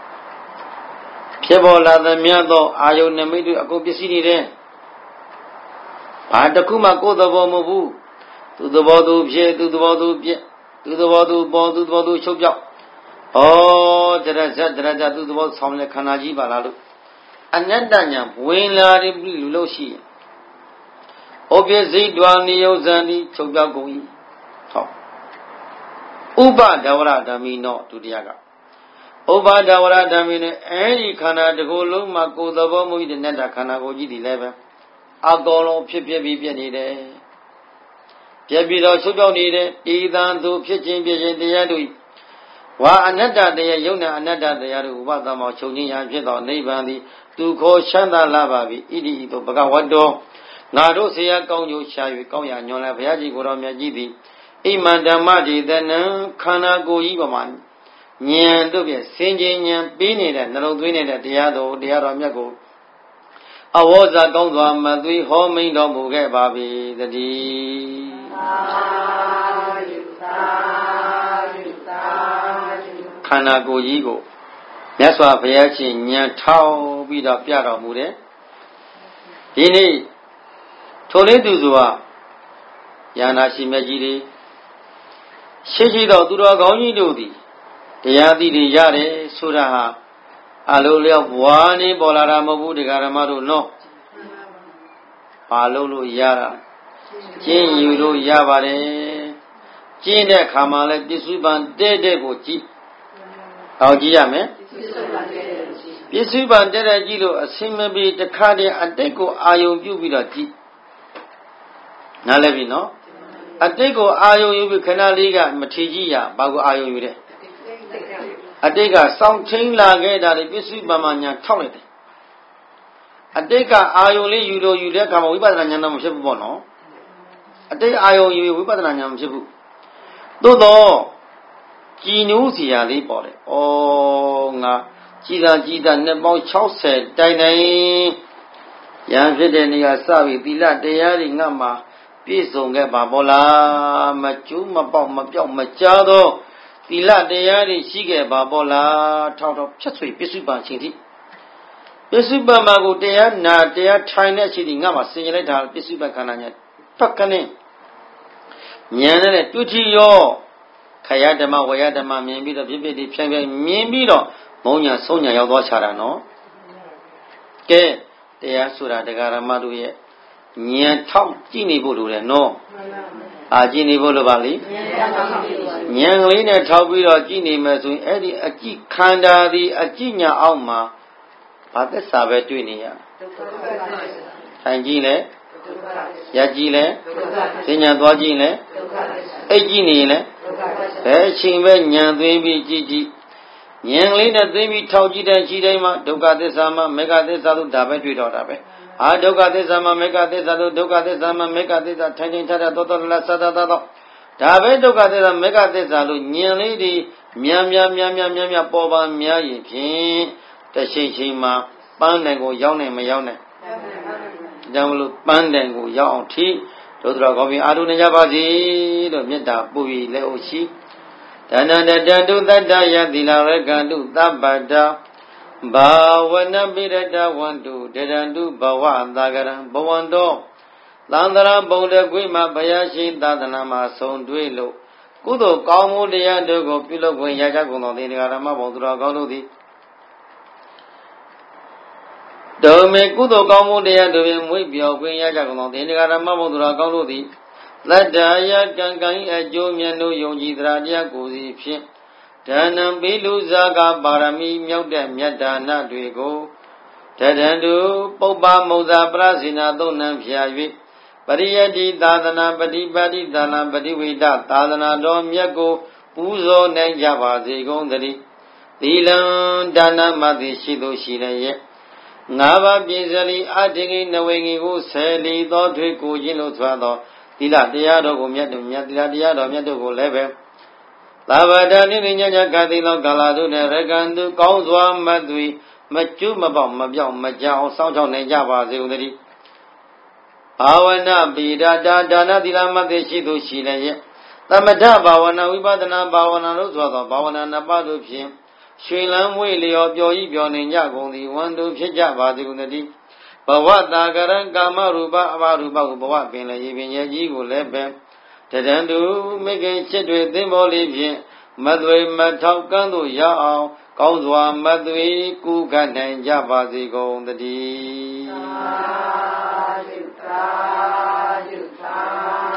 ဖြစ်ပေါ်လာသမျှသောအာယုန်နမိတ်တွေအကုန်ပျက်စီးနေတယ်ဘာတခုမှကိုယ်သဘောမဟုတ်ဘူးသူသဘောသူဖြစ်သူသဘောသူပြက်သူသဘောသူပေါ်သူသဘောသူချုပ်ပြောက်ဩတရဇတ်တရဇတ်သူသဘောဆောင်တဲ့ခန္ဓာကြီးပါလားလို့အနတ္တညာဝင်လာတယ်ပြီလူလို့ရှိရင်ဩပြည့်စိတ်တွာနိယုဇံဒီချုပ်ပြောက်ကုန်၏ဟောဥပဒဝရဓမ္မိနောဒုတိယကဥပဒဝရဓမ္မိနဲ့အဲဒီခန္ဓာတစ်ခုလုံးမှာကိုယ်သဘောမူတဲ့နတ္တခန္ဓာကိုယ်ကြီးဒီလည်းပဲအကောင်လုံးဖြစ်ဖြစ်ပြီးပြည့်နေတယ်ပြည့်ပြီးတော့ချုပ်ပြောက်နေတယ်တည်တံသူဖြစ်ခြင်းပြည့်ခြင်းတရားတို့ဝါအနတ္တတရားယုံနာအနတ္တတရားတို့ဥပသမ္မောချုပ်ခြင်းရာဖြစ်သောနိဗ္ဗာန်သည်သူခေါ်ချမ်းသာလာပါပြီဣတိဤသို့ဘဂဝတ္တောငါတို့ဆရာကောင်းကျိုးရှာ၍ကောင်းရာညွန်လဲဘုရားကြီးကိုယ်တော်မြတ်ကြီးသည်ဣမန္တမတိတနံခန္ဓာကိုယ်ကြီးပေါ်မှာဉာဏ်တို့ဖြင့်စင်ကြင်ဉာဏ်ပြီးနေတဲ့နှလုံးသွင်းနေတဲ့တရားတော်တရားတော်မြတ်ကိုအဝေါဇာကောင်းစွာမသွေးဟောမိန်တော်မူခဲ့ပါပြီတည်းခန္ဓာကိုယ်ကြီးကိုမြတ်စွာဘုရားရှင်ဉာဏ်ထောက်ပြီးတော့ပြတော်မူတယ်ဒီနေ့ထိုလေးသူစွာယန္တာရှိမြတ်ကြီးတွေရှိရှိတော်သူတော်ကောင်းကြီးတို့သည်တရားသိတွေရတယ်ဆိုတာဟာအလိုလျောက်ဘွားနေပေါ်လာတာမဟုတ်ဘူးတရားဓမ္မတို့နော်ဘာလို့လို့ရတာကျင့်ယူလို့ရပါတယ်ကျင့်တဲ့ခါမှလည်းပစ္စုပန်တဲ့တဲ့ကိုကြည့်တော့ကြည့်ရမယ်ပစ္စုပန်တဲ့တဲ့ကြည့်လို့အစင်မပြေတခါတည်းအတိတ်ကိုအာယုံပြုပြီးတော့ကြည့်နားလည်ပြီနော်အတိတ်ကိုအာယုံယူပြီးခဏလေးကမထီကြည့်ရဘာကိုအာယုံယူတဲ့အတိတ်ကစောင့်ချင်းလာခဲ့တာလေပစ္စုပန်မှာညာထောက်လိုက်တယ်အတိတ်ကအာယုံလေးယူလို့ယူတဲ့အခါမှာဝိပဿနာဉာဏ်တော့မဖြစ်ဘူးပေါ့နော်အတိတ်အာယုံယူဝိပဿနာဉာဏ်မဖြစ်ဘူးသို့တော့ကြည်နူးစီရလေးပေါ်တယ်ဩငါကြည်သာကြည်သာနှစ်ပေါင်း၆၀တိုင်တိုင်ရံဖြစ်တဲ့နေရာစပြီးသီလတရားတွေငါမှာပြည့်စုံခဲ့ပါဘောလားမကျူးမပေါက်မပြောက်မကြားတော့သီလတရားတွေရှိခဲ့ပါဘောလားထောက်တော့ဖြတ်ဆွေပစ္စုပန်ချင်းတိပစ္စုပန်မှာကိုတရားနာတရားထိုင်တဲ့အချိန်ဒီငါမှာဆင်ញလိုက်တာပစ္စုပန်ခန္ဓာညာတွက်ကနေဉာဏ်နဲ့တွေ့ထီရောခရဓမ္မဝေယဓမ္မမြင်ပြီးတော့ပြည့်ပြည့်ဒီဖြန့်ဖြန့်မြင်ပြီးတော့မုံညာဆုံးညာရောက်သွားချတာနော်ကဲတရားဆိုတာတရားဓမ္မတို့ရဲ့ဉာဏ်ထောက်ကြည့်နေဖို့လိုတယ်နော်အာကြည့်နေဖို့လိုပါလိဉာဏ်ကလေးနဲ့ထောက်ပြီးတော့ကြည့်နေမယ်ဆိုရင်အဲ့ဒီအကြည့်ခန္ဓာဒီအကြည့်ညာအောက်မှာဘာသစ္စာပဲတွေ့နေရထိုင်ကြည့်လဲရကြည့်လဲဉာဏ်သွားကြည့်လဲအိတ်ကြည့်နေလဲဘယ်အချိန်ပဲဉာဏ်သွင်းပြီးကြည့်ကြည့်ဉာဏ်ကလေးနဲ့သိပြီးထောက်ကြည့်တဲ့ခြေတိုင်းမှာဒုက္ခသစ္စာမှာမေဃသစ္စာတို့ဒါပဲတွေ့တော့တာပဲအာဒုက္ခသစ္စာမှာမေဃသစ္စာတို့ဒုက္ခသစ္စာမှာမေဃသစ္စာထိုင်ထိုင်ထထသောသောလသသသသောဒါပဲဒုက္ခသစ္စာမေဃသစ္စာလို့ဉာဏ်လေးတွေများများများများများများပေါ်ပါများရင်ဖြင့်တရှိန်ချိန်မှာပန်းတိုင်ကိုရောက်နိုင်မရောက်နိုင်ကြောင့်မလို့ပန်းတိုင်ကိုရောက်အောင်ထိတို့တော်ကောင်းပြီအာထုနေကြပါစေလို့မေတ္တာပို့ပြီးလက်အိုရှိတဏ္ဍတတတုတတ္တယသီလရကန္တုသဗ္ဗတာဘာဝနာပိရတဝန္တုတရန္တုဘဝသာကရံဘဝန္တောသံသရာဘုံတကွိမှာဘုရားရှိသာသနာမှာဆုံတွေ့လို့ကုသိုလ်ကောင်းမှုတရားတို့ကိုပြုလုပ်ခွင့်ရကြကုန်သောသင်္ဃာရမဘုံသူတော်ကောင်းတို့သည်ဒုမေကုသိုလ်ကောင်းမှုတရားတို့ဖြင့်မွေးပြောခွင့်ရကြကုန်သောသင်္ဃာရမဘုံသူတော်ကောင်းတို့သည်သတ္တယကံကံအကျိုးမြတ်တို့ယုံကြည်တရားတရားကိုစီဖြင့်ဒါနံပိလူဇာကပါရမီမြောက်တဲ့မြတ်ဒါနတွေကို Tadandu Popa Moza Prasina Donam Piavi Pariyati Tadana Pati Pati Dana Pati Vita Tadana Dom Yako Puzo Najava Zigondari Tilan Dana Mati Shido Shiraye Nava Bizali Atingi Nawingi Seli Dotri Kujino Twado Tila Diado Gumyatum Yatila Diado Myatugo Leve Lavadani Ninya Kadilo Galadu Regandu Kauzwa Madui Machu Mabam Mabam Majao South on Java Zildari Awana Bida Dana Dilama de Shido Shinaye Tamada Bawana Vibadana Bawana Roswada Bawana Nabadu Pim Sri Lam Willy of Joy Bion Yagondi one to Java Zildari Bawata Garan Gama Ruba Avaruba Uba Pina Yaji Lebe Tadandu make a chet with them Olivia Madwe Mataukandu Yao Kauzwa Madwe Kukan and Javazi go the D.